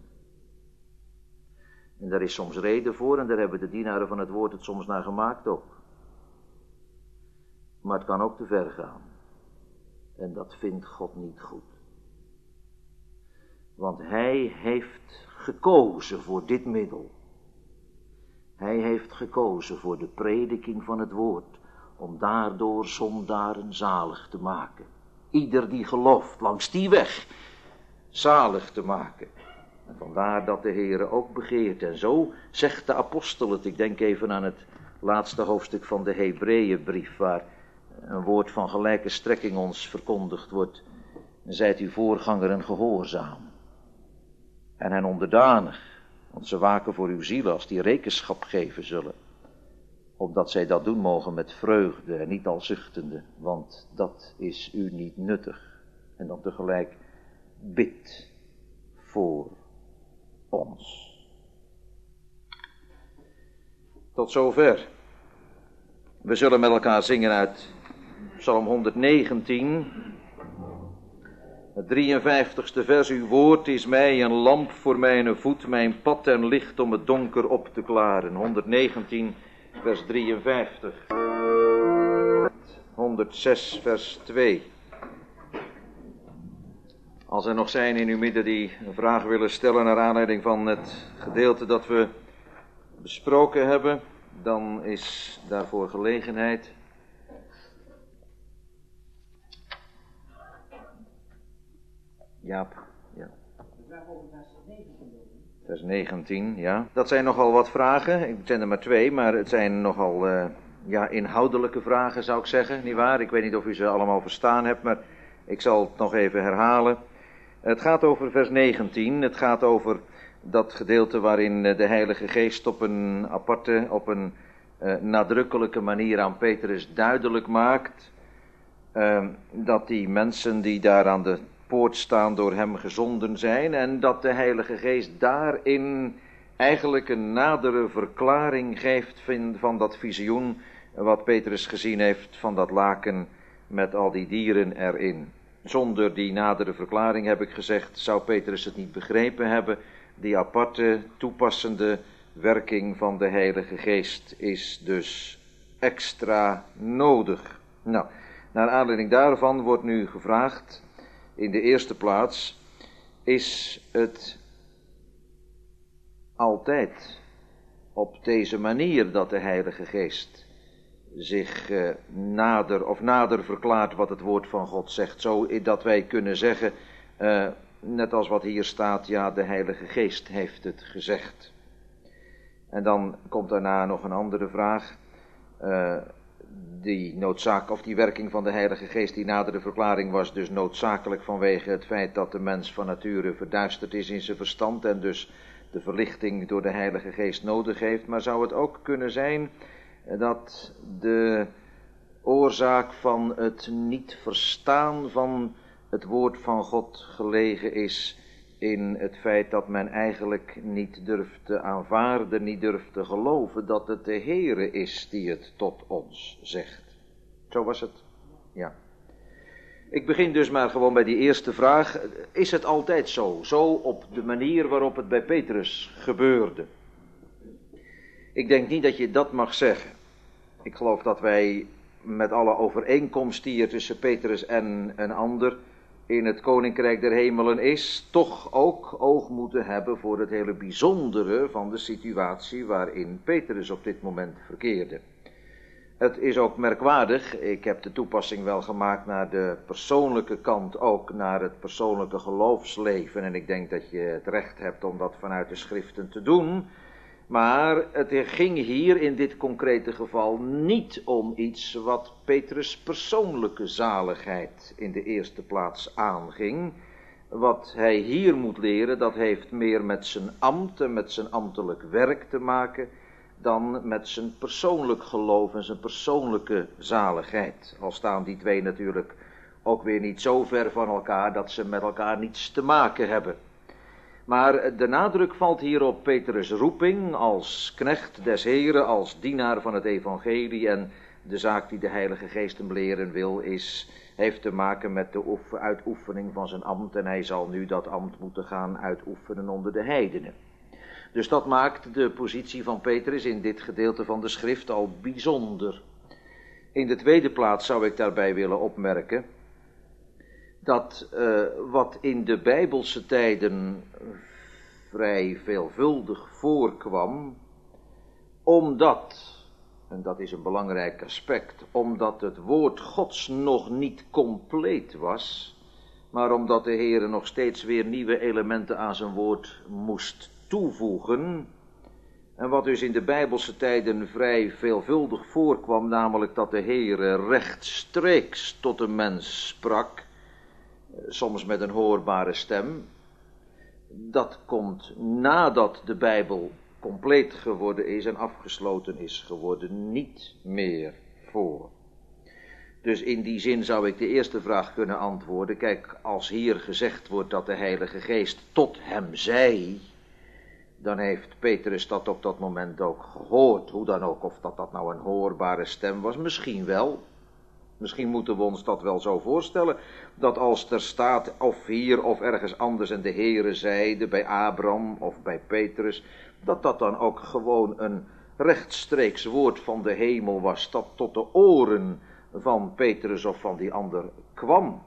En daar is soms reden voor en daar hebben de dienaren van het woord het soms naar gemaakt ook. Maar het kan ook te ver gaan. En dat vindt God niet goed. Want hij heeft gekozen voor dit middel. Hij heeft gekozen voor de prediking van het woord, om daardoor zondaren zalig te maken. Ieder die gelooft langs die weg zalig te maken. En vandaar dat de Heere ook begeert. En zo zegt de apostel het. Ik denk even aan het laatste hoofdstuk van de Hebreeënbrief, waar een woord van gelijke strekking ons verkondigd wordt. En zijt uw voorgangeren gehoorzaam en hen onderdanig, want ze waken voor uw ziel als die rekenschap geven zullen, opdat zij dat doen mogen met vreugde en niet al zuchtende, want dat is u niet nuttig. En dan tegelijk bid voor ons. Tot zover. We zullen met elkaar zingen uit Psalm 119, het 53ste vers. Uw woord is mij een lamp voor mijn voet, mijn pad en licht om het donker op te klaren. 119 vers 53. 106 vers 2. Als er nog zijn in uw midden die een vraag willen stellen naar aanleiding van het gedeelte dat we besproken hebben, dan is daarvoor gelegenheid. Jaap, ja. Vers 19, ja. Dat zijn nogal wat vragen. Ik zijn er maar 2, maar het zijn nogal inhoudelijke vragen, zou ik zeggen. Nietwaar? Ik weet niet of u ze allemaal verstaan hebt, maar ik zal het nog even herhalen. Het gaat over vers 19. Het gaat over dat gedeelte waarin de Heilige Geest op een aparte, op een nadrukkelijke manier aan Petrus duidelijk maakt dat die mensen die daar aan de poort staan door hem gezonden zijn en dat de Heilige Geest daarin eigenlijk een nadere verklaring geeft van dat visioen wat Petrus gezien heeft van dat laken met al die dieren erin. Zonder die nadere verklaring, heb ik gezegd, zou Petrus het niet begrepen hebben. Die aparte, toepassende werking van de Heilige Geest is dus extra nodig. Nou, naar aanleiding daarvan wordt nu gevraagd, in de eerste plaats, is het altijd op deze manier dat de Heilige Geest zich nader verklaart wat het woord van God zegt, zo dat wij kunnen zeggen, net als wat hier staat, ja, de Heilige Geest heeft het gezegd. En dan komt daarna nog een andere vraag, die werking van de Heilige Geest, die nadere verklaring was dus noodzakelijk vanwege het feit dat de mens van nature verduisterd is in zijn verstand en dus de verlichting door de Heilige Geest nodig heeft, maar zou het ook kunnen zijn dat de oorzaak van het niet verstaan van het woord van God gelegen is in het feit dat men eigenlijk niet durft te aanvaarden, niet durft te geloven dat het de Heere is die het tot ons zegt. Zo was het? Ja. Ik begin dus maar gewoon bij die eerste vraag. Is het altijd zo? Zo op de manier waarop het bij Petrus gebeurde? Ik denk niet dat je dat mag zeggen. Ik geloof dat wij met alle overeenkomst die er tussen Petrus en een ander in het Koninkrijk der Hemelen is, toch ook oog moeten hebben voor het hele bijzondere van de situatie waarin Petrus op dit moment verkeerde. Het is ook merkwaardig, ik heb de toepassing wel gemaakt naar de persoonlijke kant, ook naar het persoonlijke geloofsleven, en ik denk dat je het recht hebt om dat vanuit de schriften te doen. Maar het ging hier in dit concrete geval niet om iets wat Petrus' persoonlijke zaligheid in de eerste plaats aanging. Wat hij hier moet leren, dat heeft meer met zijn ambt en met zijn ambtelijk werk te maken dan met zijn persoonlijk geloof en zijn persoonlijke zaligheid. Al staan die twee natuurlijk ook weer niet zo ver van elkaar dat ze met elkaar niets te maken hebben. Maar de nadruk valt hier op Petrus' roeping als knecht des Heren, als dienaar van het evangelie. En de zaak die de Heilige Geest hem leren wil heeft te maken met de uitoefening van zijn ambt. En hij zal nu dat ambt moeten gaan uitoefenen onder de heidenen. Dus dat maakt de positie van Petrus in dit gedeelte van de schrift al bijzonder. In de tweede plaats zou ik daarbij willen opmerken dat wat in de Bijbelse tijden vrij veelvuldig voorkwam, omdat, en dat is een belangrijk aspect, omdat het woord Gods nog niet compleet was, maar omdat de Heer nog steeds weer nieuwe elementen aan zijn woord moest toevoegen. En wat dus in de Bijbelse tijden vrij veelvuldig voorkwam, namelijk dat de Heer rechtstreeks tot een mens sprak, soms met een hoorbare stem. Dat komt nadat de Bijbel compleet geworden is en afgesloten is geworden, niet meer voor. Dus in die zin zou ik de eerste vraag kunnen antwoorden. Kijk, als hier gezegd wordt dat de Heilige Geest tot hem zei, dan heeft Petrus dat op dat moment ook gehoord. Hoe dan ook, of dat nou een hoorbare stem was, misschien wel. Misschien moeten we ons dat wel zo voorstellen, dat als er staat, of hier of ergens anders, en de Heere zeide, bij Abraham of bij Petrus, dat dat dan ook gewoon een rechtstreeks woord van de hemel was, dat tot de oren van Petrus of van die ander kwam.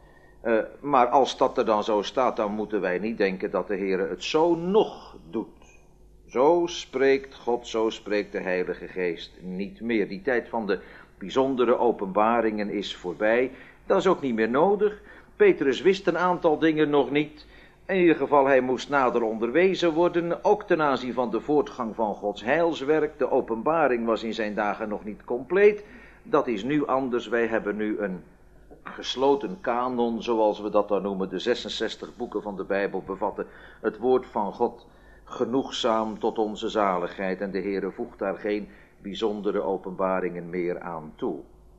Maar als dat er dan zo staat, dan moeten wij niet denken dat de Heere het zo nog doet. Zo spreekt God, zo spreekt de Heilige Geest niet meer. Die tijd van de bijzondere openbaringen is voorbij. Dat is ook niet meer nodig. Petrus wist een aantal dingen nog niet. In ieder geval, hij moest nader onderwezen worden, ook ten aanzien van de voortgang van Gods heilswerk. De openbaring was in zijn dagen nog niet compleet. Dat is nu anders. Wij hebben nu een gesloten kanon, zoals we dat dan noemen. De 66 boeken van de Bijbel bevatten het woord van God genoegzaam tot onze zaligheid. En de Heere voegt daar geen bijzondere openbaringen meer aan toe.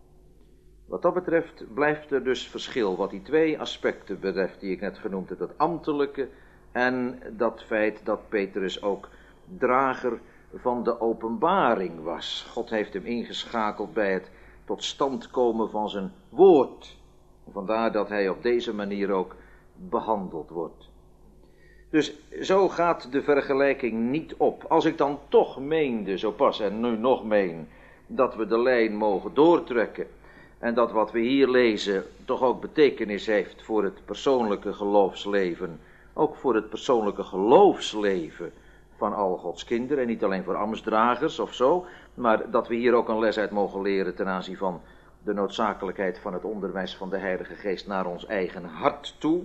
Wat dat betreft blijft er dus verschil wat die twee aspecten betreft die ik net genoemd heb. Dat ambtelijke en dat feit dat Petrus ook drager van de openbaring was. God heeft hem ingeschakeld bij het tot stand komen van zijn woord. Vandaar dat hij op deze manier ook behandeld wordt. Dus zo gaat de vergelijking niet op. Als ik dan toch meende, zo pas en nu nog meen, dat we de lijn mogen doortrekken en dat wat we hier lezen toch ook betekenis heeft voor het persoonlijke geloofsleven, ook voor het persoonlijke geloofsleven van al Gods kinderen en niet alleen voor ambtsdragers of zo, maar dat we hier ook een les uit mogen leren ten aanzien van de noodzakelijkheid van het onderwijs van de Heilige Geest naar ons eigen hart toe,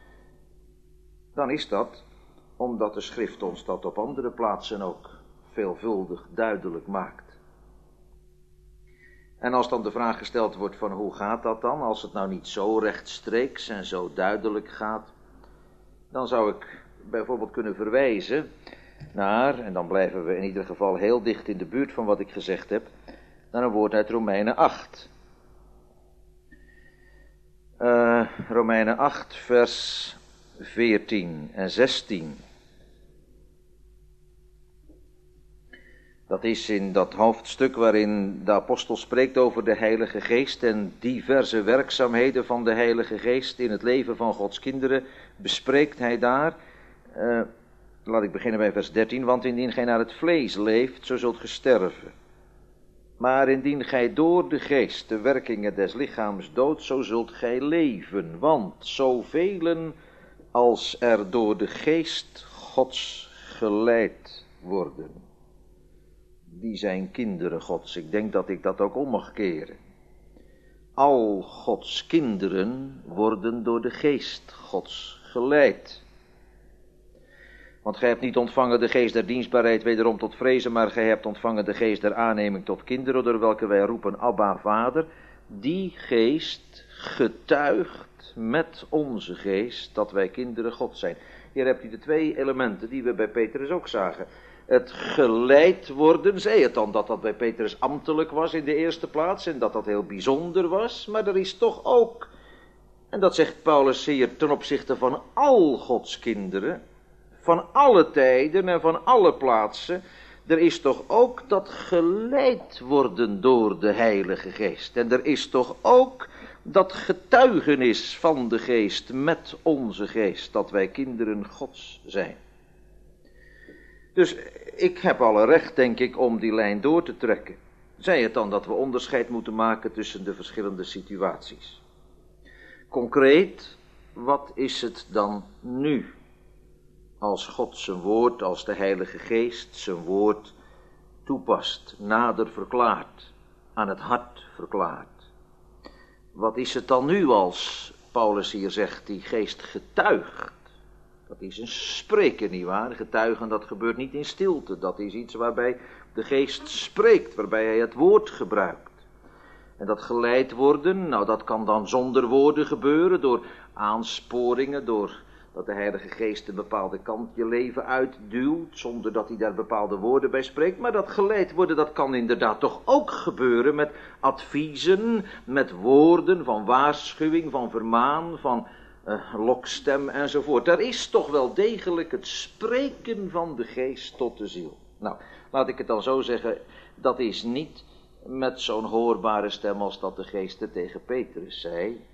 dan is dat omdat de schrift ons dat op andere plaatsen ook veelvuldig duidelijk maakt. En als dan de vraag gesteld wordt van hoe gaat dat dan, als het nou niet zo rechtstreeks en zo duidelijk gaat, dan zou ik bijvoorbeeld kunnen verwijzen naar, en dan blijven we in ieder geval heel dicht in de buurt van wat ik gezegd heb, naar een woord uit Romeinen 8. Romeinen 8 vers 14 en 16. Dat is in dat hoofdstuk waarin de apostel spreekt over de Heilige Geest en diverse werkzaamheden van de Heilige Geest in het leven van Gods kinderen, bespreekt hij daar. Laat ik beginnen bij vers 13, want indien gij naar het vlees leeft, zo zult ge sterven. Maar indien gij door de geest de werkingen des lichaams doodt, zo zult gij leven. Want zoveel als er door de geest Gods geleid worden, die zijn kinderen Gods. Ik denk dat ik dat ook om mag keren. Al Gods kinderen worden door de geest Gods geleid. Want gij hebt niet ontvangen de geest der dienstbaarheid wederom tot vrezen, maar gij hebt ontvangen de geest der aanneming tot kinderen, door welke wij roepen, Abba, Vader. Die geest getuigt met onze geest dat wij kinderen God zijn. Hier hebt u de twee elementen die we bij Petrus ook zagen. Het geleid worden, zei het dan dat dat bij Petrus ambtelijk was in de eerste plaats en dat dat heel bijzonder was, maar er is toch ook, en dat zegt Paulus hier ten opzichte van al Gods kinderen, van alle tijden en van alle plaatsen, er is toch ook dat geleid worden door de Heilige Geest. En er is toch ook dat getuigenis van de Geest met onze geest, dat wij kinderen Gods zijn. Dus ik heb alle recht, denk ik, om die lijn door te trekken. Zij het dan dat we onderscheid moeten maken tussen de verschillende situaties. Concreet, wat is het dan nu? Als God zijn woord, als de Heilige Geest zijn woord toepast, nader verklaart, aan het hart verklaart. Wat is het dan nu als Paulus hier zegt, die geest getuigt? Dat is een spreken, nietwaar? Getuigen, dat gebeurt niet in stilte. Dat is iets waarbij de geest spreekt, waarbij hij het woord gebruikt. En dat geleid worden, nou dat kan dan zonder woorden gebeuren, door aansporingen, door dat de Heilige Geest een bepaalde kant je leven uitduwt, zonder dat hij daar bepaalde woorden bij spreekt. Maar dat geleid worden, dat kan inderdaad toch ook gebeuren met adviezen, met woorden van waarschuwing, van vermaan, van lokstem enzovoort. Er is toch wel degelijk het spreken van de Geest tot de ziel. Nou, laat ik het dan zo zeggen, dat is niet met zo'n hoorbare stem als dat de Geest het tegen Petrus zei.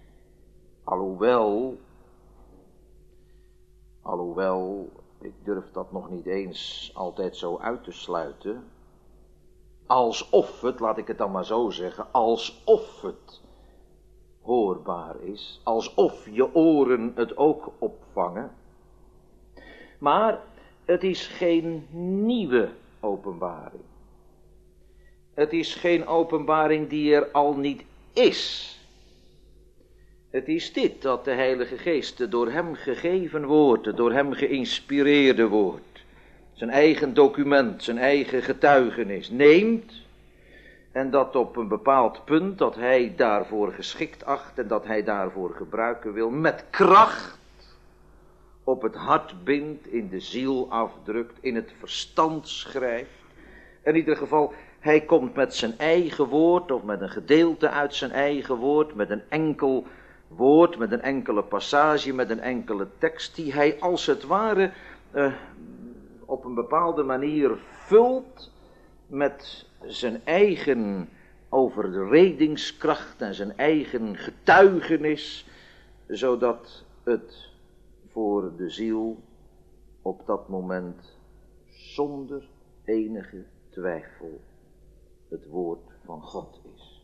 Alhoewel, ik durf dat nog niet eens altijd zo uit te sluiten. Alsof het, laat ik het dan maar zo zeggen, alsof het hoorbaar is. Alsof je oren het ook opvangen. Maar het is geen nieuwe openbaring. Het is geen openbaring die er al niet is. Het is dit dat de Heilige Geest, de door hem gegeven woord, de door hem geïnspireerde woord, zijn eigen document, zijn eigen getuigenis neemt en dat op een bepaald punt dat hij daarvoor geschikt acht en dat hij daarvoor gebruiken wil, met kracht op het hart bindt, in de ziel afdrukt, in het verstand schrijft. In ieder geval, hij komt met zijn eigen woord of met een gedeelte uit zijn eigen woord, met een enkel woord, met een enkele passage, met een enkele tekst, die hij als het ware op een bepaalde manier vult met zijn eigen overredingskracht en zijn eigen getuigenis, zodat het voor de ziel op dat moment zonder enige twijfel het woord van God is.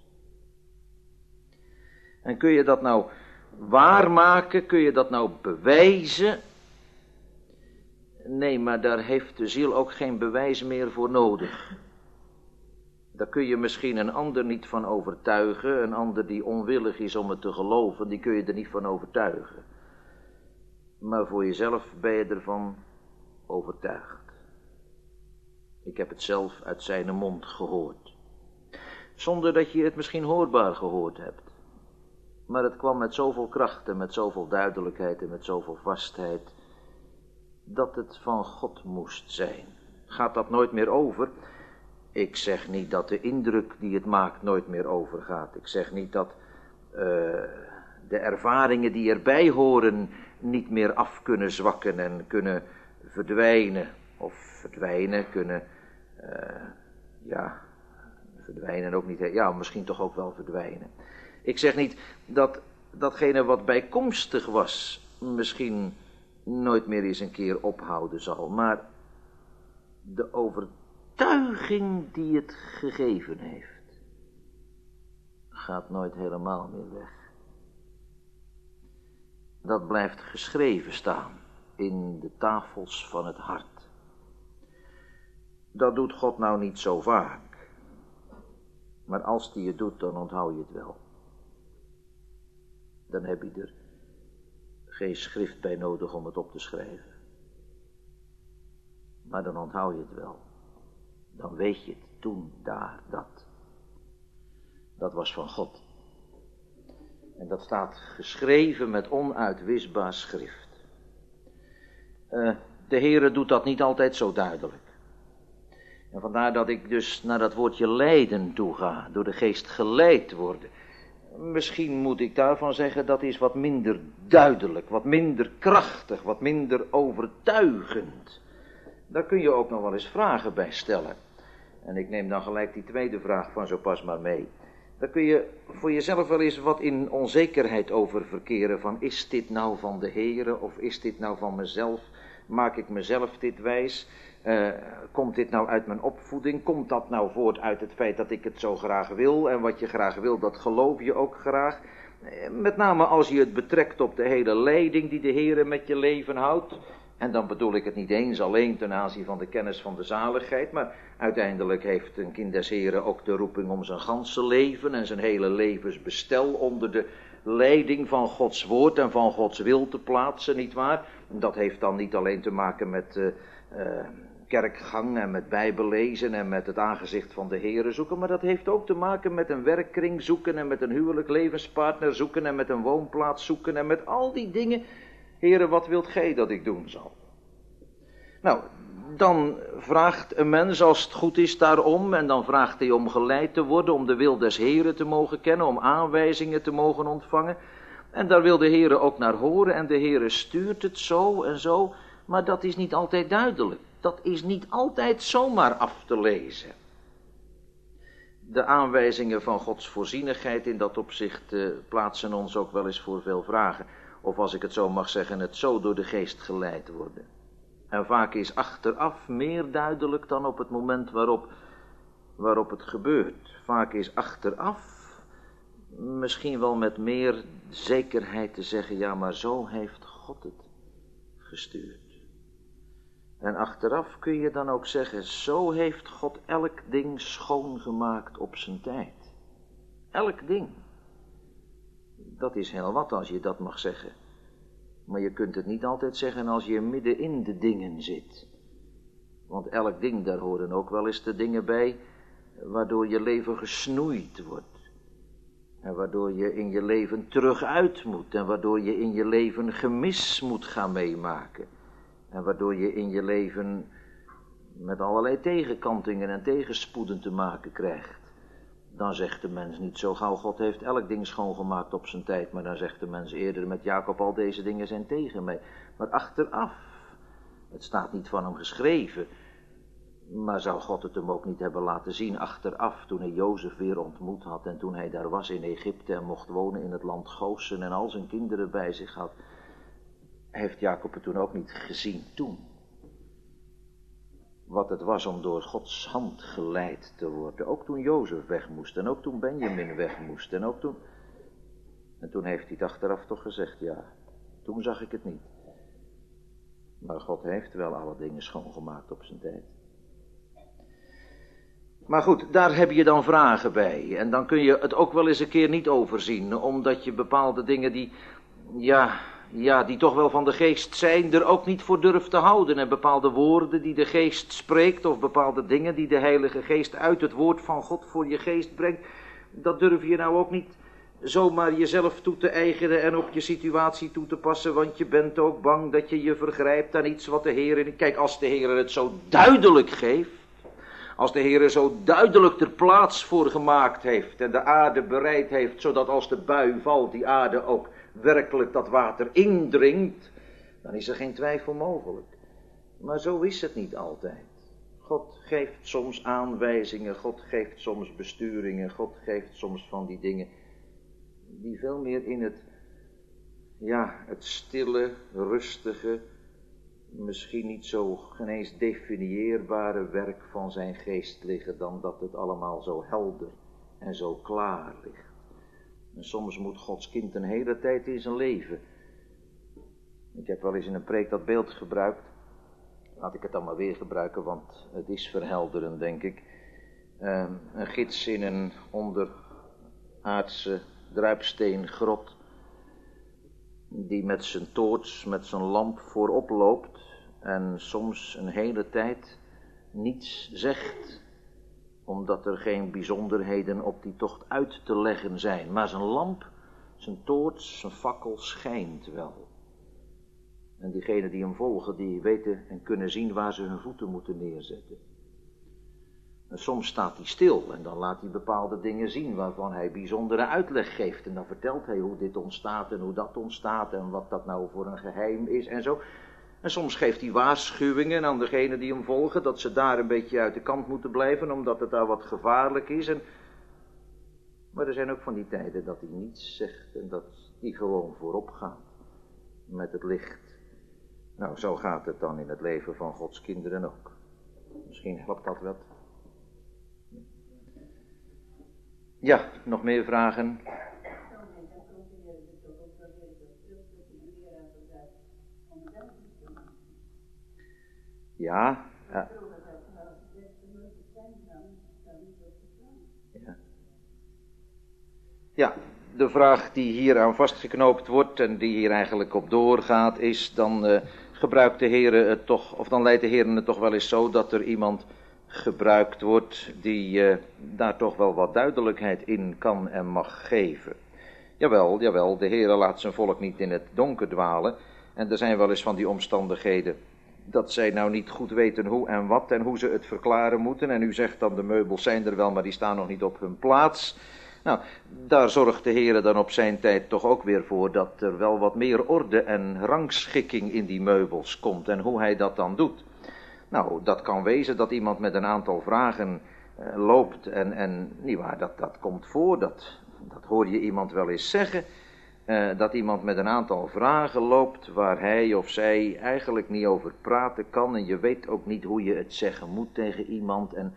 En kun je dat nou waarmaken? Kun je dat nou bewijzen? Nee, maar daar heeft de ziel ook geen bewijs meer voor nodig. Daar kun je misschien een ander niet van overtuigen. Een ander die onwillig is om het te geloven, die kun je er niet van overtuigen. Maar voor jezelf ben je ervan overtuigd. Ik heb het zelf uit zijn mond gehoord. Zonder dat je het misschien hoorbaar gehoord hebt. Maar het kwam met zoveel kracht en met zoveel duidelijkheid en met zoveel vastheid, dat het van God moest zijn. Gaat dat nooit meer over? Ik zeg niet dat de indruk die het maakt nooit meer overgaat. Ik zeg niet dat de ervaringen die erbij horen niet meer af kunnen zwakken en kunnen verdwijnen. Of verdwijnen, kunnen, verdwijnen ook niet, ja, misschien toch ook wel verdwijnen. Ik zeg niet dat datgene wat bijkomstig was misschien nooit meer eens een keer ophouden zal, maar de overtuiging die het gegeven heeft, gaat nooit helemaal meer weg. Dat blijft geschreven staan in de tafels van het hart. Dat doet God nou niet zo vaak, maar als hij het doet, dan onthoud je het wel. Dan heb je er geen schrift bij nodig om het op te schrijven. Maar dan onthoud je het wel. Dan weet je het, toen, daar, dat. Dat was van God. En dat staat geschreven met onuitwisbaar schrift. De Heere doet dat niet altijd zo duidelijk. En vandaar dat ik dus naar dat woordje lijden toe ga, door de geest geleid worden. Misschien moet ik daarvan zeggen, dat is wat minder duidelijk, wat minder krachtig, wat minder overtuigend. Daar kun je ook nog wel eens vragen bij stellen. En ik neem dan gelijk die tweede vraag van zo pas maar mee. Daar kun je voor jezelf wel eens wat in onzekerheid over verkeren. Van, is dit nou van de Heere of is dit nou van mezelf? Maak ik mezelf dit wijs? Komt dit nou uit mijn opvoeding? Komt dat nou voort uit het feit dat ik het zo graag wil? En wat je graag wil, dat geloof je ook graag. Met name als je het betrekt op de hele leiding die de Heere met je leven houdt. En dan bedoel ik het niet eens alleen ten aanzien van de kennis van de zaligheid, maar uiteindelijk heeft een kind des Heren ook de roeping om zijn ganse leven en zijn hele levensbestel onder de leiding van Gods woord en van Gods wil te plaatsen, nietwaar? Dat heeft dan niet alleen te maken met kerkgang en met bijbellezen en met het aangezicht van de Heere zoeken, maar dat heeft ook te maken met een werkkring zoeken en met een huwelijk levenspartner zoeken en met een woonplaats zoeken en met al die dingen. Heere, wat wilt gij dat ik doen zal? Nou, dan vraagt een mens, als het goed is, daarom. En dan vraagt hij om geleid te worden, om de wil des Heeren te mogen kennen, om aanwijzingen te mogen ontvangen. En daar wil de Heere ook naar horen en de Heere stuurt het zo en zo. Maar dat is niet altijd duidelijk. Dat is niet altijd zomaar af te lezen. De aanwijzingen van Gods voorzienigheid in dat opzicht plaatsen ons ook wel eens voor veel vragen. Of als ik het zo mag zeggen, het zo door de geest geleid worden. En vaak is achteraf meer duidelijk dan op het moment waarop het gebeurt. Vaak is achteraf misschien wel met meer zekerheid te zeggen, ja, maar zo heeft God het gestuurd. En achteraf kun je dan ook zeggen, zo heeft God elk ding schoongemaakt op zijn tijd. Elk ding. Dat is heel wat als je dat mag zeggen. Maar je kunt het niet altijd zeggen als je midden in de dingen zit. Want elk ding, daar horen ook wel eens de dingen bij waardoor je leven gesnoeid wordt. En waardoor je in je leven teruguit moet. En waardoor je in je leven gemis moet gaan meemaken. En waardoor je in je leven met allerlei tegenkantingen en tegenspoeden te maken krijgt. Dan zegt de mens niet zo gauw, God heeft elk ding schoongemaakt op zijn tijd. Maar dan zegt de mens eerder met Jacob, al deze dingen zijn tegen mij. Maar achteraf, het staat niet van hem geschreven. Maar zou God het hem ook niet hebben laten zien achteraf, toen hij Jozef weer ontmoet had. En toen hij daar was in Egypte en mocht wonen in het land Gosen en al zijn kinderen bij zich had. Heeft Jacob het toen ook niet gezien toen? Wat het was om door Gods hand geleid te worden. Ook toen Jozef weg moest en ook toen Benjamin weg moest en ook toen... En toen heeft hij het achteraf toch gezegd, ja, toen zag ik het niet. Maar God heeft wel alle dingen schoongemaakt op zijn tijd. Maar goed, daar heb je dan vragen bij. En dan kun je het ook wel eens een keer niet overzien. Omdat je bepaalde dingen die, die toch wel van de geest zijn, er ook niet voor durft te houden. En bepaalde woorden die de geest spreekt, of bepaalde dingen die de Heilige Geest uit het woord van God voor je geest brengt. Dat durf je nou ook niet zomaar jezelf toe te eigenen en op je situatie toe te passen. Want je bent ook bang dat je je vergrijpt aan iets wat de Heer... Kijk, als de Heer het zo duidelijk geeft. Als de Heer zo duidelijk er plaats voor gemaakt heeft en de aarde bereid heeft, zodat als de bui valt, die aarde ook werkelijk dat water indringt, dan is er geen twijfel mogelijk. Maar zo is het niet altijd. God geeft soms aanwijzingen, God geeft soms besturingen, God geeft soms van die dingen die veel meer in het stille, rustige, misschien niet zo geen eens definieerbare werk van zijn geest liggen, dan dat het allemaal zo helder en zo klaar ligt. En soms moet Gods kind een hele tijd in zijn leven. Ik heb wel eens in een preek dat beeld gebruikt. Laat ik het dan maar weer gebruiken, want het is verhelderend, denk ik. Een gids in een onderaardse druipsteengrot, die met zijn toorts, met zijn lamp voorop loopt en soms een hele tijd niets zegt, omdat er geen bijzonderheden op die tocht uit te leggen zijn, maar zijn lamp, zijn toorts, zijn fakkel schijnt wel. En diegenen die hem volgen, die weten en kunnen zien waar ze hun voeten moeten neerzetten. En soms staat hij stil en dan laat hij bepaalde dingen zien waarvan hij bijzondere uitleg geeft. En dan vertelt hij hoe dit ontstaat en hoe dat ontstaat en wat dat nou voor een geheim is en zo. En soms geeft hij waarschuwingen aan degenen die hem volgen, dat ze daar een beetje uit de kant moeten blijven, omdat het daar wat gevaarlijk is. Maar er zijn ook van die tijden dat hij niets zegt en dat hij gewoon voorop gaat met het licht. Nou, zo gaat het dan in het leven van Gods kinderen ook. Misschien helpt dat wat. Ja, nog meer vragen? Ja. Ja. Ja, de vraag die hier aan vastgeknoopt wordt en die hier eigenlijk op doorgaat is, dan gebruikt de Heere het toch, of dan leidt de Heere het toch wel eens zo dat er iemand gebruikt wordt die daar toch wel wat duidelijkheid in kan en mag geven. Jawel, de Heere laat zijn volk niet in het donker dwalen en er zijn wel eens van die omstandigheden dat zij nou niet goed weten hoe en wat en hoe ze het verklaren moeten. En u zegt dan, de meubels zijn er wel, maar die staan nog niet op hun plaats. Nou, daar zorgt de Heere dan op zijn tijd toch ook weer voor dat er wel wat meer orde en rangschikking in die meubels komt. En hoe hij dat dan doet. Nou, dat kan wezen dat iemand met een aantal vragen loopt en nietwaar, dat komt voor, dat hoor je iemand wel eens zeggen. Dat iemand met een aantal vragen loopt waar hij of zij eigenlijk niet over praten kan. En je weet ook niet hoe je het zeggen moet tegen iemand. En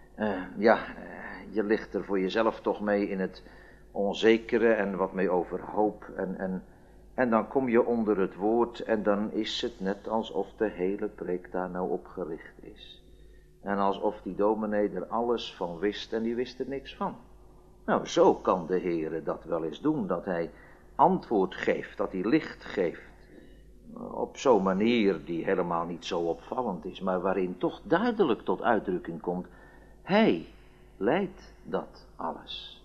je ligt er voor jezelf toch mee in het onzekere en wat mee overhoop. En dan kom je onder het woord en dan is het net alsof de hele preek daar nou op gericht is. En alsof die dominee er alles van wist en die wist er niks van. Nou, zo kan de Heere dat wel eens doen, dat hij antwoord geeft, dat hij licht geeft. Op zo'n manier die helemaal niet zo opvallend is, maar waarin toch duidelijk tot uitdrukking komt. Hij leidt dat alles.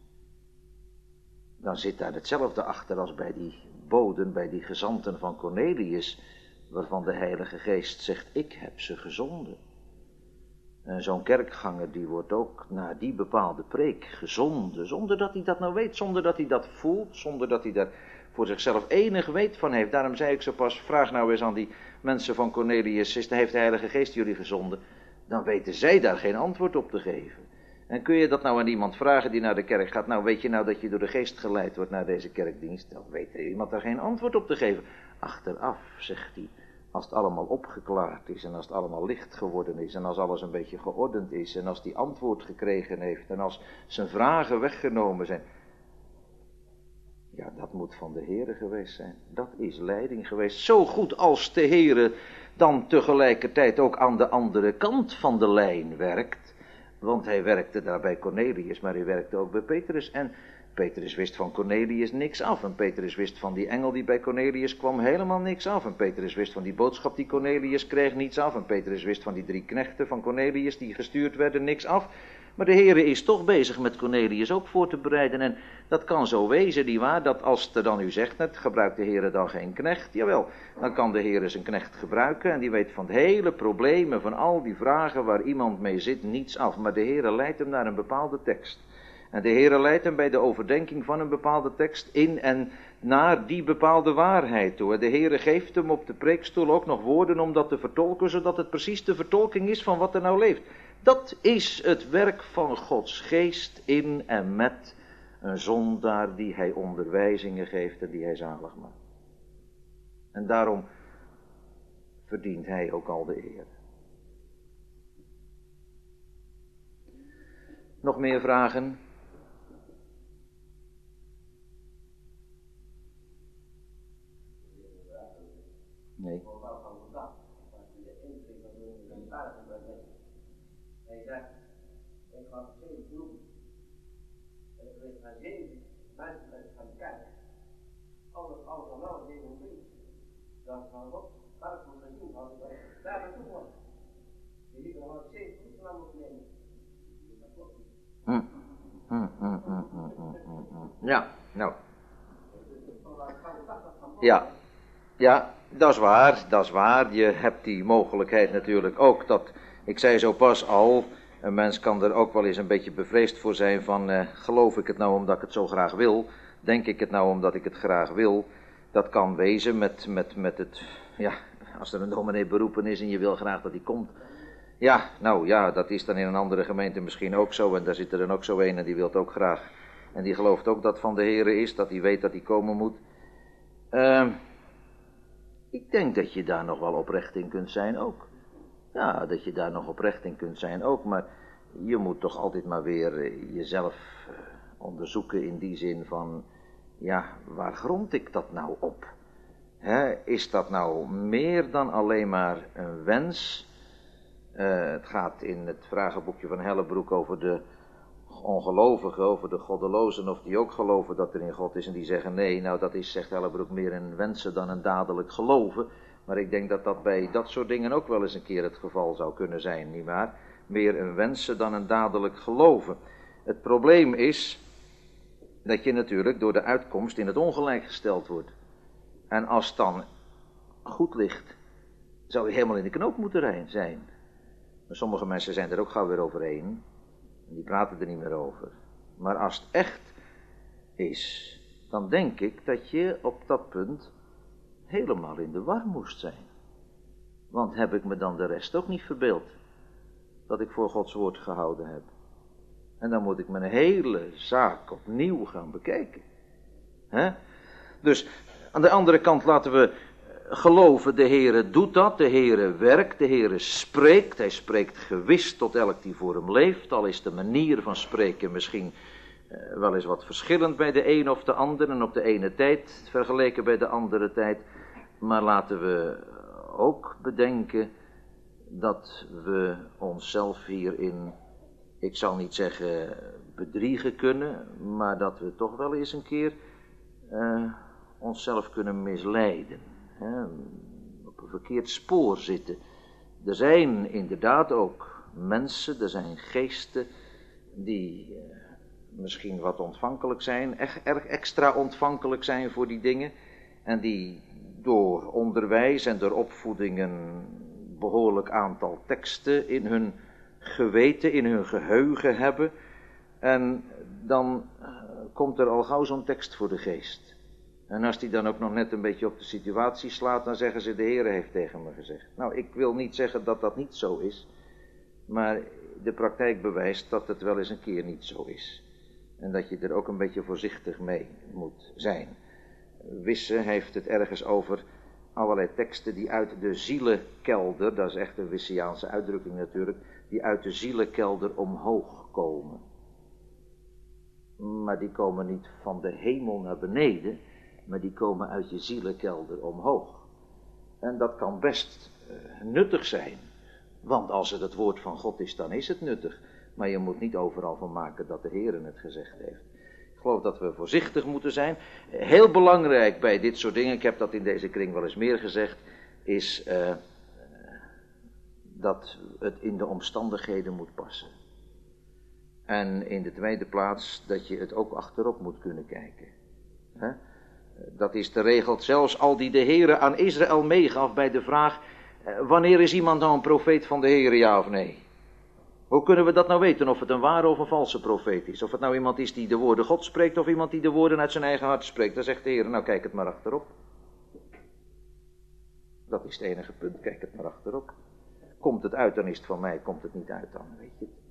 Dan zit daar hetzelfde achter als bij die boden, bij die gezanten van Cornelius, waarvan de Heilige Geest zegt, ik heb ze gezonden. En zo'n kerkganger die wordt ook naar die bepaalde preek gezonden, zonder dat hij dat nou weet, zonder dat hij dat voelt, zonder dat hij daar voor zichzelf enig weet van heeft. Daarom zei ik zo pas, vraag nou eens aan die mensen van Cornelius, heeft de Heilige Geest jullie gezonden? Dan weten zij daar geen antwoord op te geven. En kun je dat nou aan iemand vragen die naar de kerk gaat, nou weet je nou dat je door de Geest geleid wordt naar deze kerkdienst? Dan weet iemand daar geen antwoord op te geven. Achteraf, zegt hij. Als het allemaal opgeklaard is en als het allemaal licht geworden is en als alles een beetje geordend is en als die antwoord gekregen heeft en als zijn vragen weggenomen zijn. Ja, dat moet van de Heere geweest zijn. Dat is leiding geweest. Zo goed als de Heere dan tegelijkertijd ook aan de andere kant van de lijn werkt. Want hij werkte daar bij Cornelius, maar hij werkte ook bij Petrus. En Petrus wist van Cornelius niks af. En Petrus wist van die engel die bij Cornelius kwam helemaal niks af. En Petrus wist van die boodschap die Cornelius kreeg niets af. En Petrus wist van die 3 knechten van Cornelius die gestuurd werden niks af. Maar de Heere is toch bezig met Cornelius ook voor te bereiden. En dat kan zo wezen, nietwaar, dat als er dan u zegt net, gebruikt de Heere dan geen knecht? Jawel, dan kan de Heere zijn knecht gebruiken. En die weet van het hele problemen, van al die vragen waar iemand mee zit, niets af. Maar de Heere leidt hem naar een bepaalde tekst. En de Heere leidt hem bij de overdenking van een bepaalde tekst in en naar die bepaalde waarheid toe. En de Heere geeft hem op de preekstoel ook nog woorden om dat te vertolken, zodat het precies de vertolking is van wat er nou leeft. Dat is het werk van Gods Geest in en met een zondaar die hij onderwijzingen geeft en die hij zalig maakt. En daarom verdient hij ook al de eer. Nog meer vragen? Nee. Hij zegt, ik had 7 bloemen. En ik weet naar 7 mensen gaan kijken. Alles al wel 7 bloemen. Dat is van God. park van gezien had ik al daar naartoe was. Die liep er al 7 minuten lang op nemen. Dus dat klopt niet. Ja, nou. Ja, ja, dat is waar. Je hebt die mogelijkheid natuurlijk ook. Dat, ik zei zo pas al, een mens kan er ook wel eens een beetje bevreesd voor zijn van, geloof ik het nou omdat ik het zo graag wil? Denk ik het nou omdat ik het graag wil? Dat kan wezen met het, ja, als er een dominee beroepen is en je wil graag dat hij komt. Ja, nou ja, dat is dan in een andere gemeente misschien ook zo. En daar zit er dan ook zo een en die wil het ook graag. En die gelooft ook dat van de Heere is, dat hij weet dat hij komen moet. Ik denk dat je daar nog wel oprecht in kunt zijn ook. Ja, dat je daar nog oprecht in kunt zijn ook. Maar je moet toch altijd maar weer jezelf onderzoeken in die zin van... Ja, waar grond ik dat nou op? Is dat nou meer dan alleen maar een wens? Het gaat in het vragenboekje van Hellebroek over de ongelovigen, over de goddelozen, of die ook geloven dat er in God is en die zeggen nee. Nou, dat is, zegt Hellebroek, meer een wensen dan een dadelijk geloven. Maar ik denk dat dat bij dat soort dingen ook wel eens een keer het geval zou kunnen zijn, nietwaar? Meer een wensen dan een dadelijk geloven. Het probleem is dat je natuurlijk door de uitkomst in het ongelijk gesteld wordt. En als het dan goed ligt, zou je helemaal in de knoop moeten zijn. Maar sommige mensen zijn er ook gauw weer overheen. En die praten er niet meer over. Maar als het echt is, dan denk ik dat je op dat punt helemaal in de war moest zijn. Want heb ik me dan de rest ook niet verbeeld? Dat ik voor Gods woord gehouden heb. En dan moet ik mijn hele zaak opnieuw gaan bekijken. Dus aan de andere kant laten we geloven, de Heere doet dat, de Heere werkt, de Heere spreekt. Hij spreekt gewis tot elk die voor hem leeft. Al is de manier van spreken misschien wel eens wat verschillend bij de een of de ander. En op de ene tijd vergeleken bij de andere tijd. Maar laten we ook bedenken dat we onszelf hierin, ik zal niet zeggen bedriegen kunnen, maar dat we toch wel eens een keer onszelf kunnen misleiden. Op een verkeerd spoor zitten. Er zijn inderdaad ook mensen, er zijn geesten die misschien wat ontvankelijk zijn, erg extra ontvankelijk zijn voor die dingen. En die door onderwijs en door opvoeding een behoorlijk aantal teksten in hun geweten, in hun geheugen hebben. En dan komt er al gauw zo'n tekst voor de geest. En als die dan ook nog net een beetje op de situatie slaat, dan zeggen ze, de Heere heeft tegen me gezegd. Nou, ik wil niet zeggen dat dat niet zo is, maar de praktijk bewijst dat het wel eens een keer niet zo is. En dat je er ook een beetje voorzichtig mee moet zijn. Wisse heeft het ergens over allerlei teksten die uit de zielenkelder, dat is echt een Wissiaanse uitdrukking natuurlijk, die uit de zielenkelder omhoog komen. Maar die komen niet van de hemel naar beneden, maar die komen uit je zielenkelder omhoog. En dat kan best nuttig zijn, want als het woord van God is, dan is het nuttig. Maar je moet niet overal van maken dat de Heer het gezegd heeft. Ik geloof dat we voorzichtig moeten zijn. Heel belangrijk bij dit soort dingen, ik heb dat in deze kring wel eens meer gezegd, is dat het in de omstandigheden moet passen. En in de tweede plaats dat je het ook achterop moet kunnen kijken. Dat is de regel zelfs al die de Heere aan Israël meegaf bij de vraag, wanneer is iemand nou een profeet van de Heere, ja of nee? Hoe kunnen we dat nou weten, of het een ware of een valse profeet is? Of het nou iemand is die de woorden God spreekt, of iemand die de woorden uit zijn eigen hart spreekt. Dan zegt de Heer, nou kijk het maar achterop. Dat is het enige punt, kijk het maar achterop. Komt het uit, dan is het van mij, komt het niet uit, dan weet je het.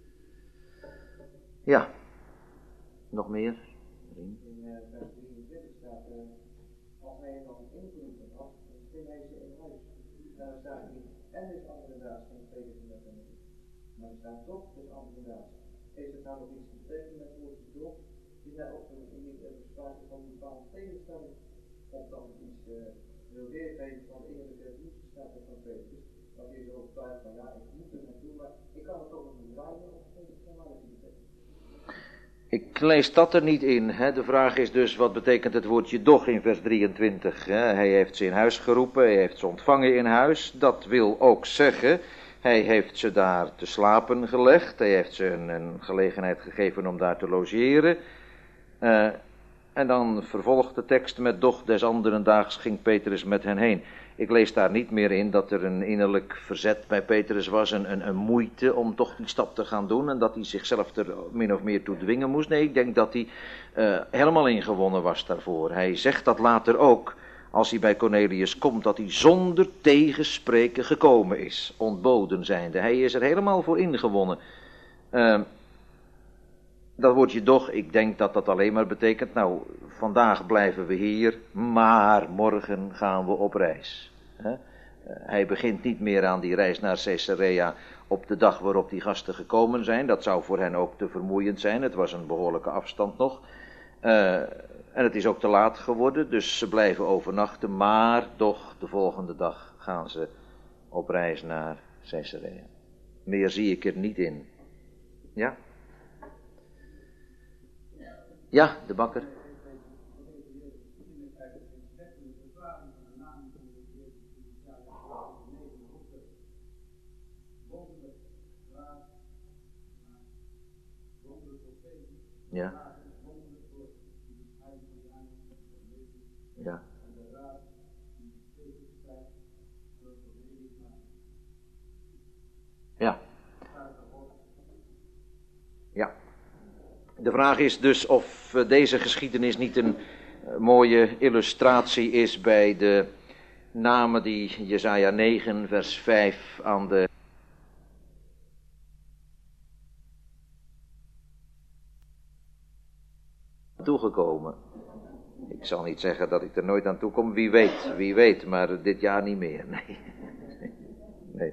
Ja, nog meer? In vers 23 staat, als hij nog een invloed had, dan stil hij ze in huis. Daar staat niet, en is inderdaad geen prediking met hem. Maar er staat toch, dus inderdaad. Heeft het nou nog iets te betekenen met het woordje toch? Is daar ook een sprake van een bepaalde tegenstelling? Of dan iets wil weergeven van de innerlijke liefdestaat van Petrus? Dat is ook klaar van, ja, ik moet er naartoe, maar ik kan het toch nog niet draaien, of vind ik het helemaal niet betekenen? Ik lees dat er niet in. Hè? De vraag is dus, wat betekent het woordje doch in vers 23? Hè? Hij heeft ze in huis geroepen, hij heeft ze ontvangen in huis. Dat wil ook zeggen, hij heeft ze daar te slapen gelegd. Hij heeft ze een gelegenheid gegeven om daar te logeren. En dan vervolgt de tekst met doch des anderen daags ging Petrus met hen heen. Ik lees daar niet meer in dat er een innerlijk verzet bij Petrus was, een moeite om toch die stap te gaan doen en dat hij zichzelf er min of meer toe dwingen moest. Nee, ik denk dat hij helemaal ingewonnen was daarvoor. Hij zegt dat later ook, als hij bij Cornelius komt, dat hij zonder tegenspreken gekomen is, ontboden zijnde. Hij is er helemaal voor ingewonnen. Dat woordje doch, ik denk dat dat alleen maar betekent, nou, vandaag blijven we hier, maar morgen gaan we op reis. Hij begint niet meer aan die reis naar Caesarea op de dag waarop die gasten gekomen zijn. Dat zou voor hen ook te vermoeiend zijn, het was een behoorlijke afstand nog. En het is ook te laat geworden, dus ze blijven overnachten, maar toch de volgende dag gaan ze op reis naar Caesarea. Meer zie ik er niet in. Ja? Ja, de bakker. Ja. Ja. Ja. Ja. De vraag is dus of deze geschiedenis niet een mooie illustratie is bij de namen die Jesaja 9 vers 5 aan de toegekomen. Ik zal niet zeggen dat ik er nooit aan toe kom, wie weet, maar dit jaar niet meer, nee.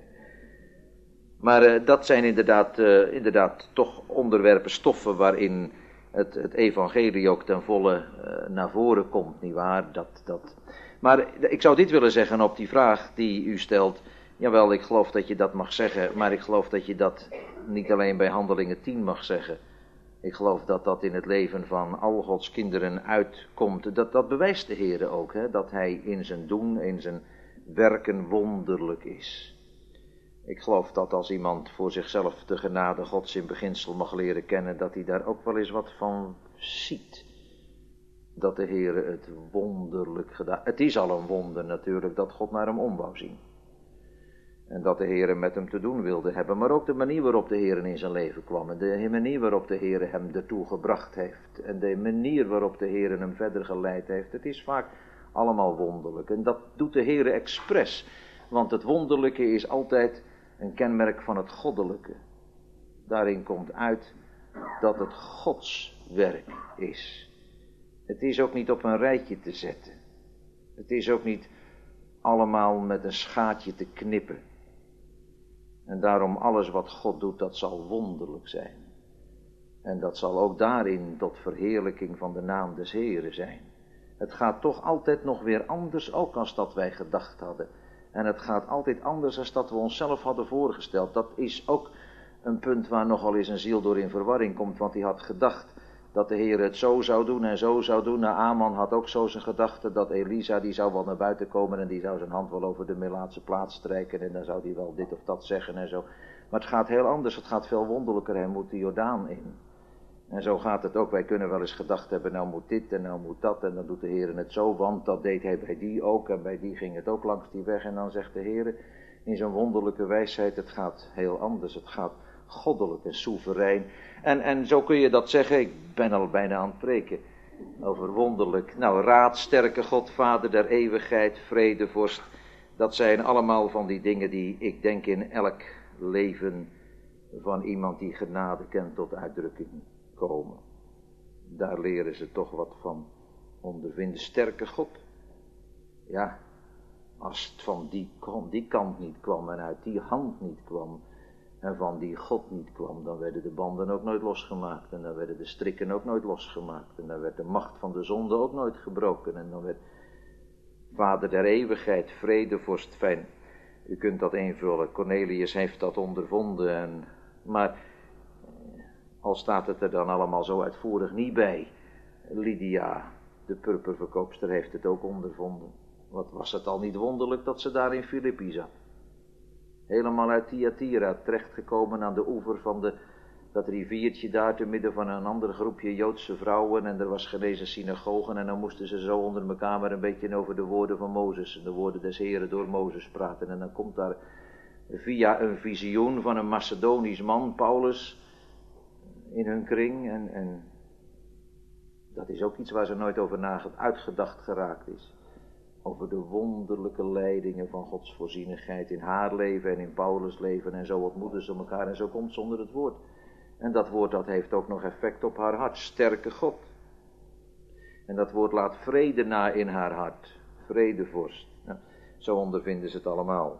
Maar dat zijn inderdaad toch onderwerpen, stoffen waarin het evangelie ook ten volle naar voren komt, nietwaar? Maar ik zou dit willen zeggen op die vraag die u stelt. Jawel, ik geloof dat je dat mag zeggen, maar ik geloof dat je dat niet alleen bij Handelingen 10 mag zeggen. Ik geloof dat dat in het leven van al Gods kinderen uitkomt. Dat bewijst de Heer ook, hè? Dat hij in zijn doen, in zijn werken wonderlijk is. Ik geloof dat als iemand voor zichzelf de genade Gods in beginsel mag leren kennen, dat hij daar ook wel eens wat van ziet. Dat de Heer het wonderlijk gedaan. Het is al een wonder natuurlijk dat God naar hem om wou zien. En dat de Heer met hem te doen wilde hebben, maar ook de manier waarop de Heer in zijn leven kwam. En de manier waarop de Heer hem ertoe gebracht heeft. En de manier waarop de Heer hem verder geleid heeft. Het is vaak allemaal wonderlijk. En dat doet de Heer expres. Want het wonderlijke is altijd een kenmerk van het goddelijke. Daarin komt uit dat het Gods werk is. Het is ook niet op een rijtje te zetten. Het is ook niet allemaal met een schaatje te knippen. En daarom alles wat God doet, dat zal wonderlijk zijn. En dat zal ook daarin tot verheerlijking van de naam des Heeren zijn. Het gaat toch altijd nog weer anders, ook als dat wij gedacht hadden. En het gaat altijd anders als dat we onszelf hadden voorgesteld. Dat is ook een punt waar nogal eens een ziel door in verwarring komt. Want die had gedacht dat de Heer het zo zou doen en zo zou doen. Nou, Aman had ook zo zijn gedachte dat Elisa, die zou wel naar buiten komen en die zou zijn hand wel over de Melaatse plaats strijken. En dan zou die wel dit of dat zeggen en zo. Maar het gaat heel anders, het gaat veel wonderlijker. Hij moet de Jordaan in. En zo gaat het ook. Wij kunnen wel eens gedacht hebben, nou moet dit en nou moet dat. En dan doet de Heer het zo, want dat deed hij bij die ook. En bij die ging het ook langs die weg. En dan zegt de Heer in zijn wonderlijke wijsheid, het gaat heel anders. Het gaat goddelijk en soeverein. En zo kun je dat zeggen. Ik ben al bijna aan het preken over wonderlijk. Nou, raad, sterke God, Vader der eeuwigheid, vrede, vorst. Dat zijn allemaal van die dingen die ik denk in elk leven van iemand die genade kent tot uitdrukking komen. Daar leren ze toch wat van ondervinden. Sterke God. Ja, als het van die kant niet kwam en uit die hand niet kwam en van die God niet kwam, dan werden de banden ook nooit losgemaakt en dan werden de strikken ook nooit losgemaakt en dan werd de macht van de zonde ook nooit gebroken en dan werd Vader der eeuwigheid, vrede, vorst, fijn. U kunt dat invullen. Cornelius heeft dat ondervonden maar Al staat het er dan allemaal zo uitvoerig niet bij. Lydia, de purperverkoopster, heeft het ook ondervonden. Wat was het al niet wonderlijk dat ze daar in Filippi zat. Helemaal uit Thyatira terechtgekomen aan de oever van dat riviertje daar, te midden van een ander groepje Joodse vrouwen. En er was gelezen synagogen en dan moesten ze zo onder elkaar maar een beetje over de woorden van Mozes en de woorden des Heren door Mozes praten. En dan komt daar via een visioen van een Macedonisch man, Paulus, in hun kring. En dat is ook iets waar ze nooit over uitgedacht geraakt is. Over de wonderlijke leidingen van Gods voorzienigheid in haar leven en in Paulus' leven. En zo ontmoeten ze elkaar en zo komt ze onder het woord. En dat woord dat heeft ook nog effect op haar hart. Sterke God. En dat woord laat vrede na in haar hart. Vredevorst. Nou, zo ondervinden ze het allemaal.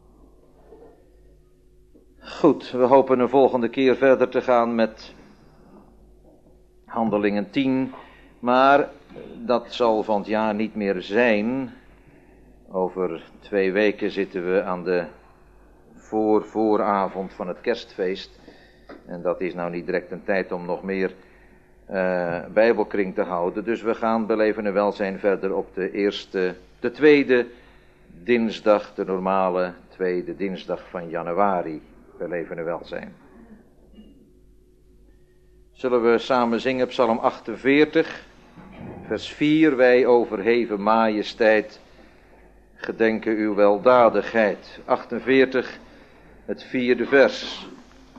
Goed, we hopen een volgende keer verder te gaan met Handelingen 10. Maar dat zal van het jaar niet meer zijn. Over 2 weken zitten we aan de vooravond van het kerstfeest. En dat is nou niet direct een tijd om nog meer bijbelkring te houden. Dus we gaan bij leven en welzijn verder op de tweede dinsdag, de normale tweede dinsdag van januari. Bij leven en welzijn. Zullen we samen zingen Psalm 48, vers 4. Wij overheven majesteit, gedenken uw weldadigheid. 48, het 4e vers.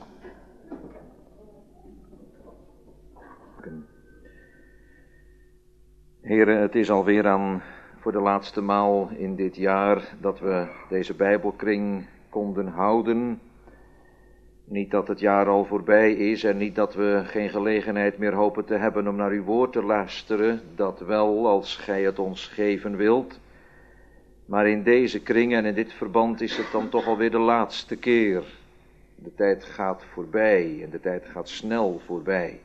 Heren, het is alweer voor de laatste maal in dit jaar dat we deze Bijbelkring konden houden. Niet dat het jaar al voorbij is en niet dat we geen gelegenheid meer hopen te hebben om naar uw woord te luisteren, dat wel als gij het ons geven wilt. Maar in deze kring en in dit verband is het dan toch alweer de laatste keer. De tijd gaat voorbij en de tijd gaat snel voorbij.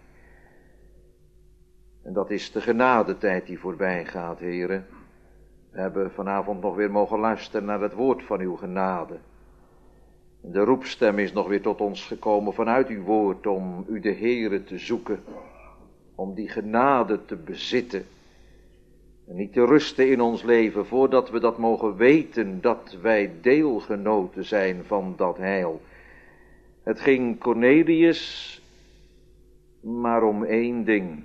En dat is de genadetijd die voorbij gaat, heren. We hebben vanavond nog weer mogen luisteren naar het woord van uw genade. De roepstem is nog weer tot ons gekomen vanuit uw woord om u de Heere te zoeken. Om die genade te bezitten. En niet te rusten in ons leven voordat we dat mogen weten dat wij deelgenoten zijn van dat heil. Het ging Cornelius maar om 1 ding.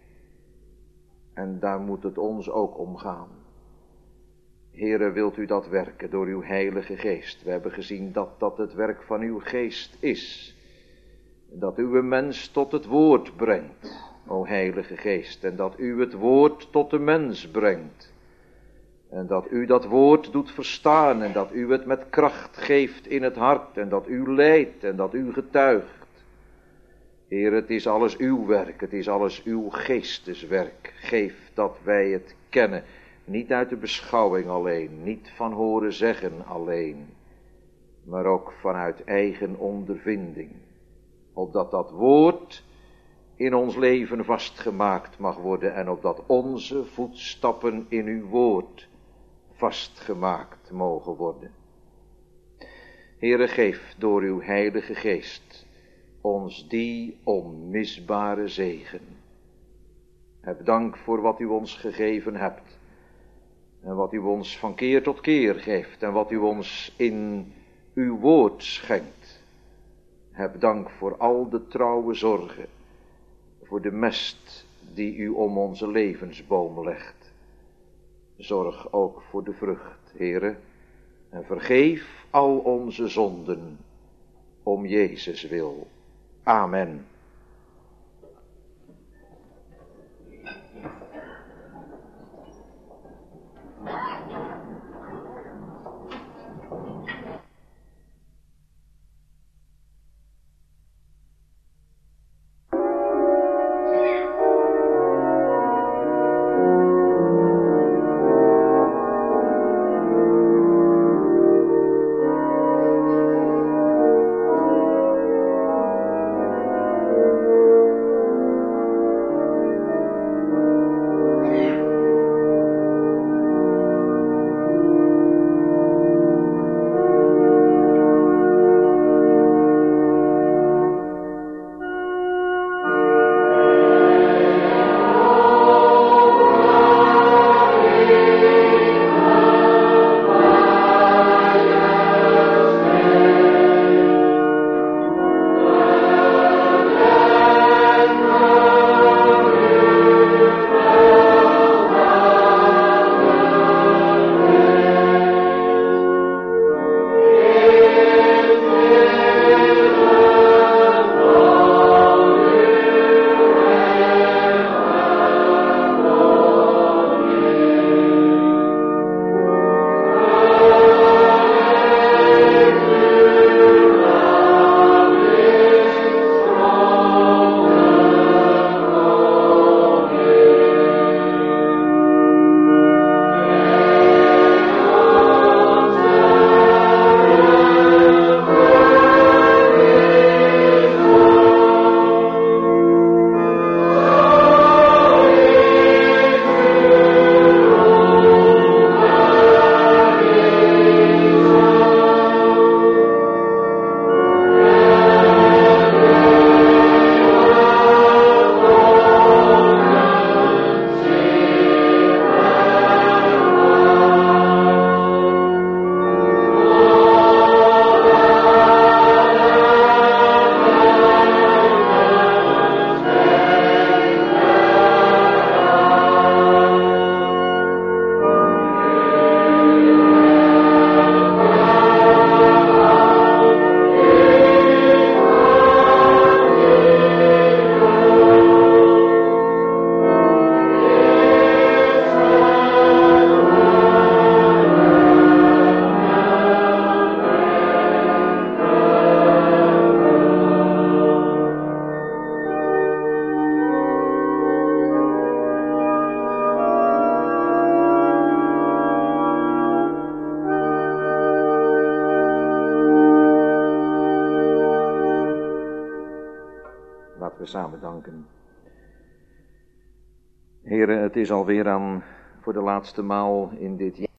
En daar moet het ons ook om gaan. Heere, wilt u dat werken door uw heilige geest? We hebben gezien dat dat het werk van uw geest is. Dat u een mens tot het woord brengt, o heilige geest. En dat u het woord tot de mens brengt. En dat u dat woord doet verstaan en dat u het met kracht geeft in het hart. En dat u leidt en dat u getuigt. Heer, het is alles uw werk, het is alles uw geesteswerk. Geef dat wij het kennen. Niet uit de beschouwing alleen, niet van horen zeggen alleen, maar ook vanuit eigen ondervinding. Opdat dat woord in ons leven vastgemaakt mag worden en opdat onze voetstappen in uw woord vastgemaakt mogen worden. Heere, geef door uw heilige geest ons die onmisbare zegen. Heb dank voor wat u ons gegeven hebt. En wat u ons van keer tot keer geeft. En wat u ons in uw woord schenkt. Heb dank voor al de trouwe zorgen. Voor de mest die u om onze levensboom legt. Zorg ook voor de vrucht, Heere. En vergeef al onze zonden. Om Jezus wil. Amen. we samen danken. Heren, het is alweer aan voor de laatste maal in dit jaar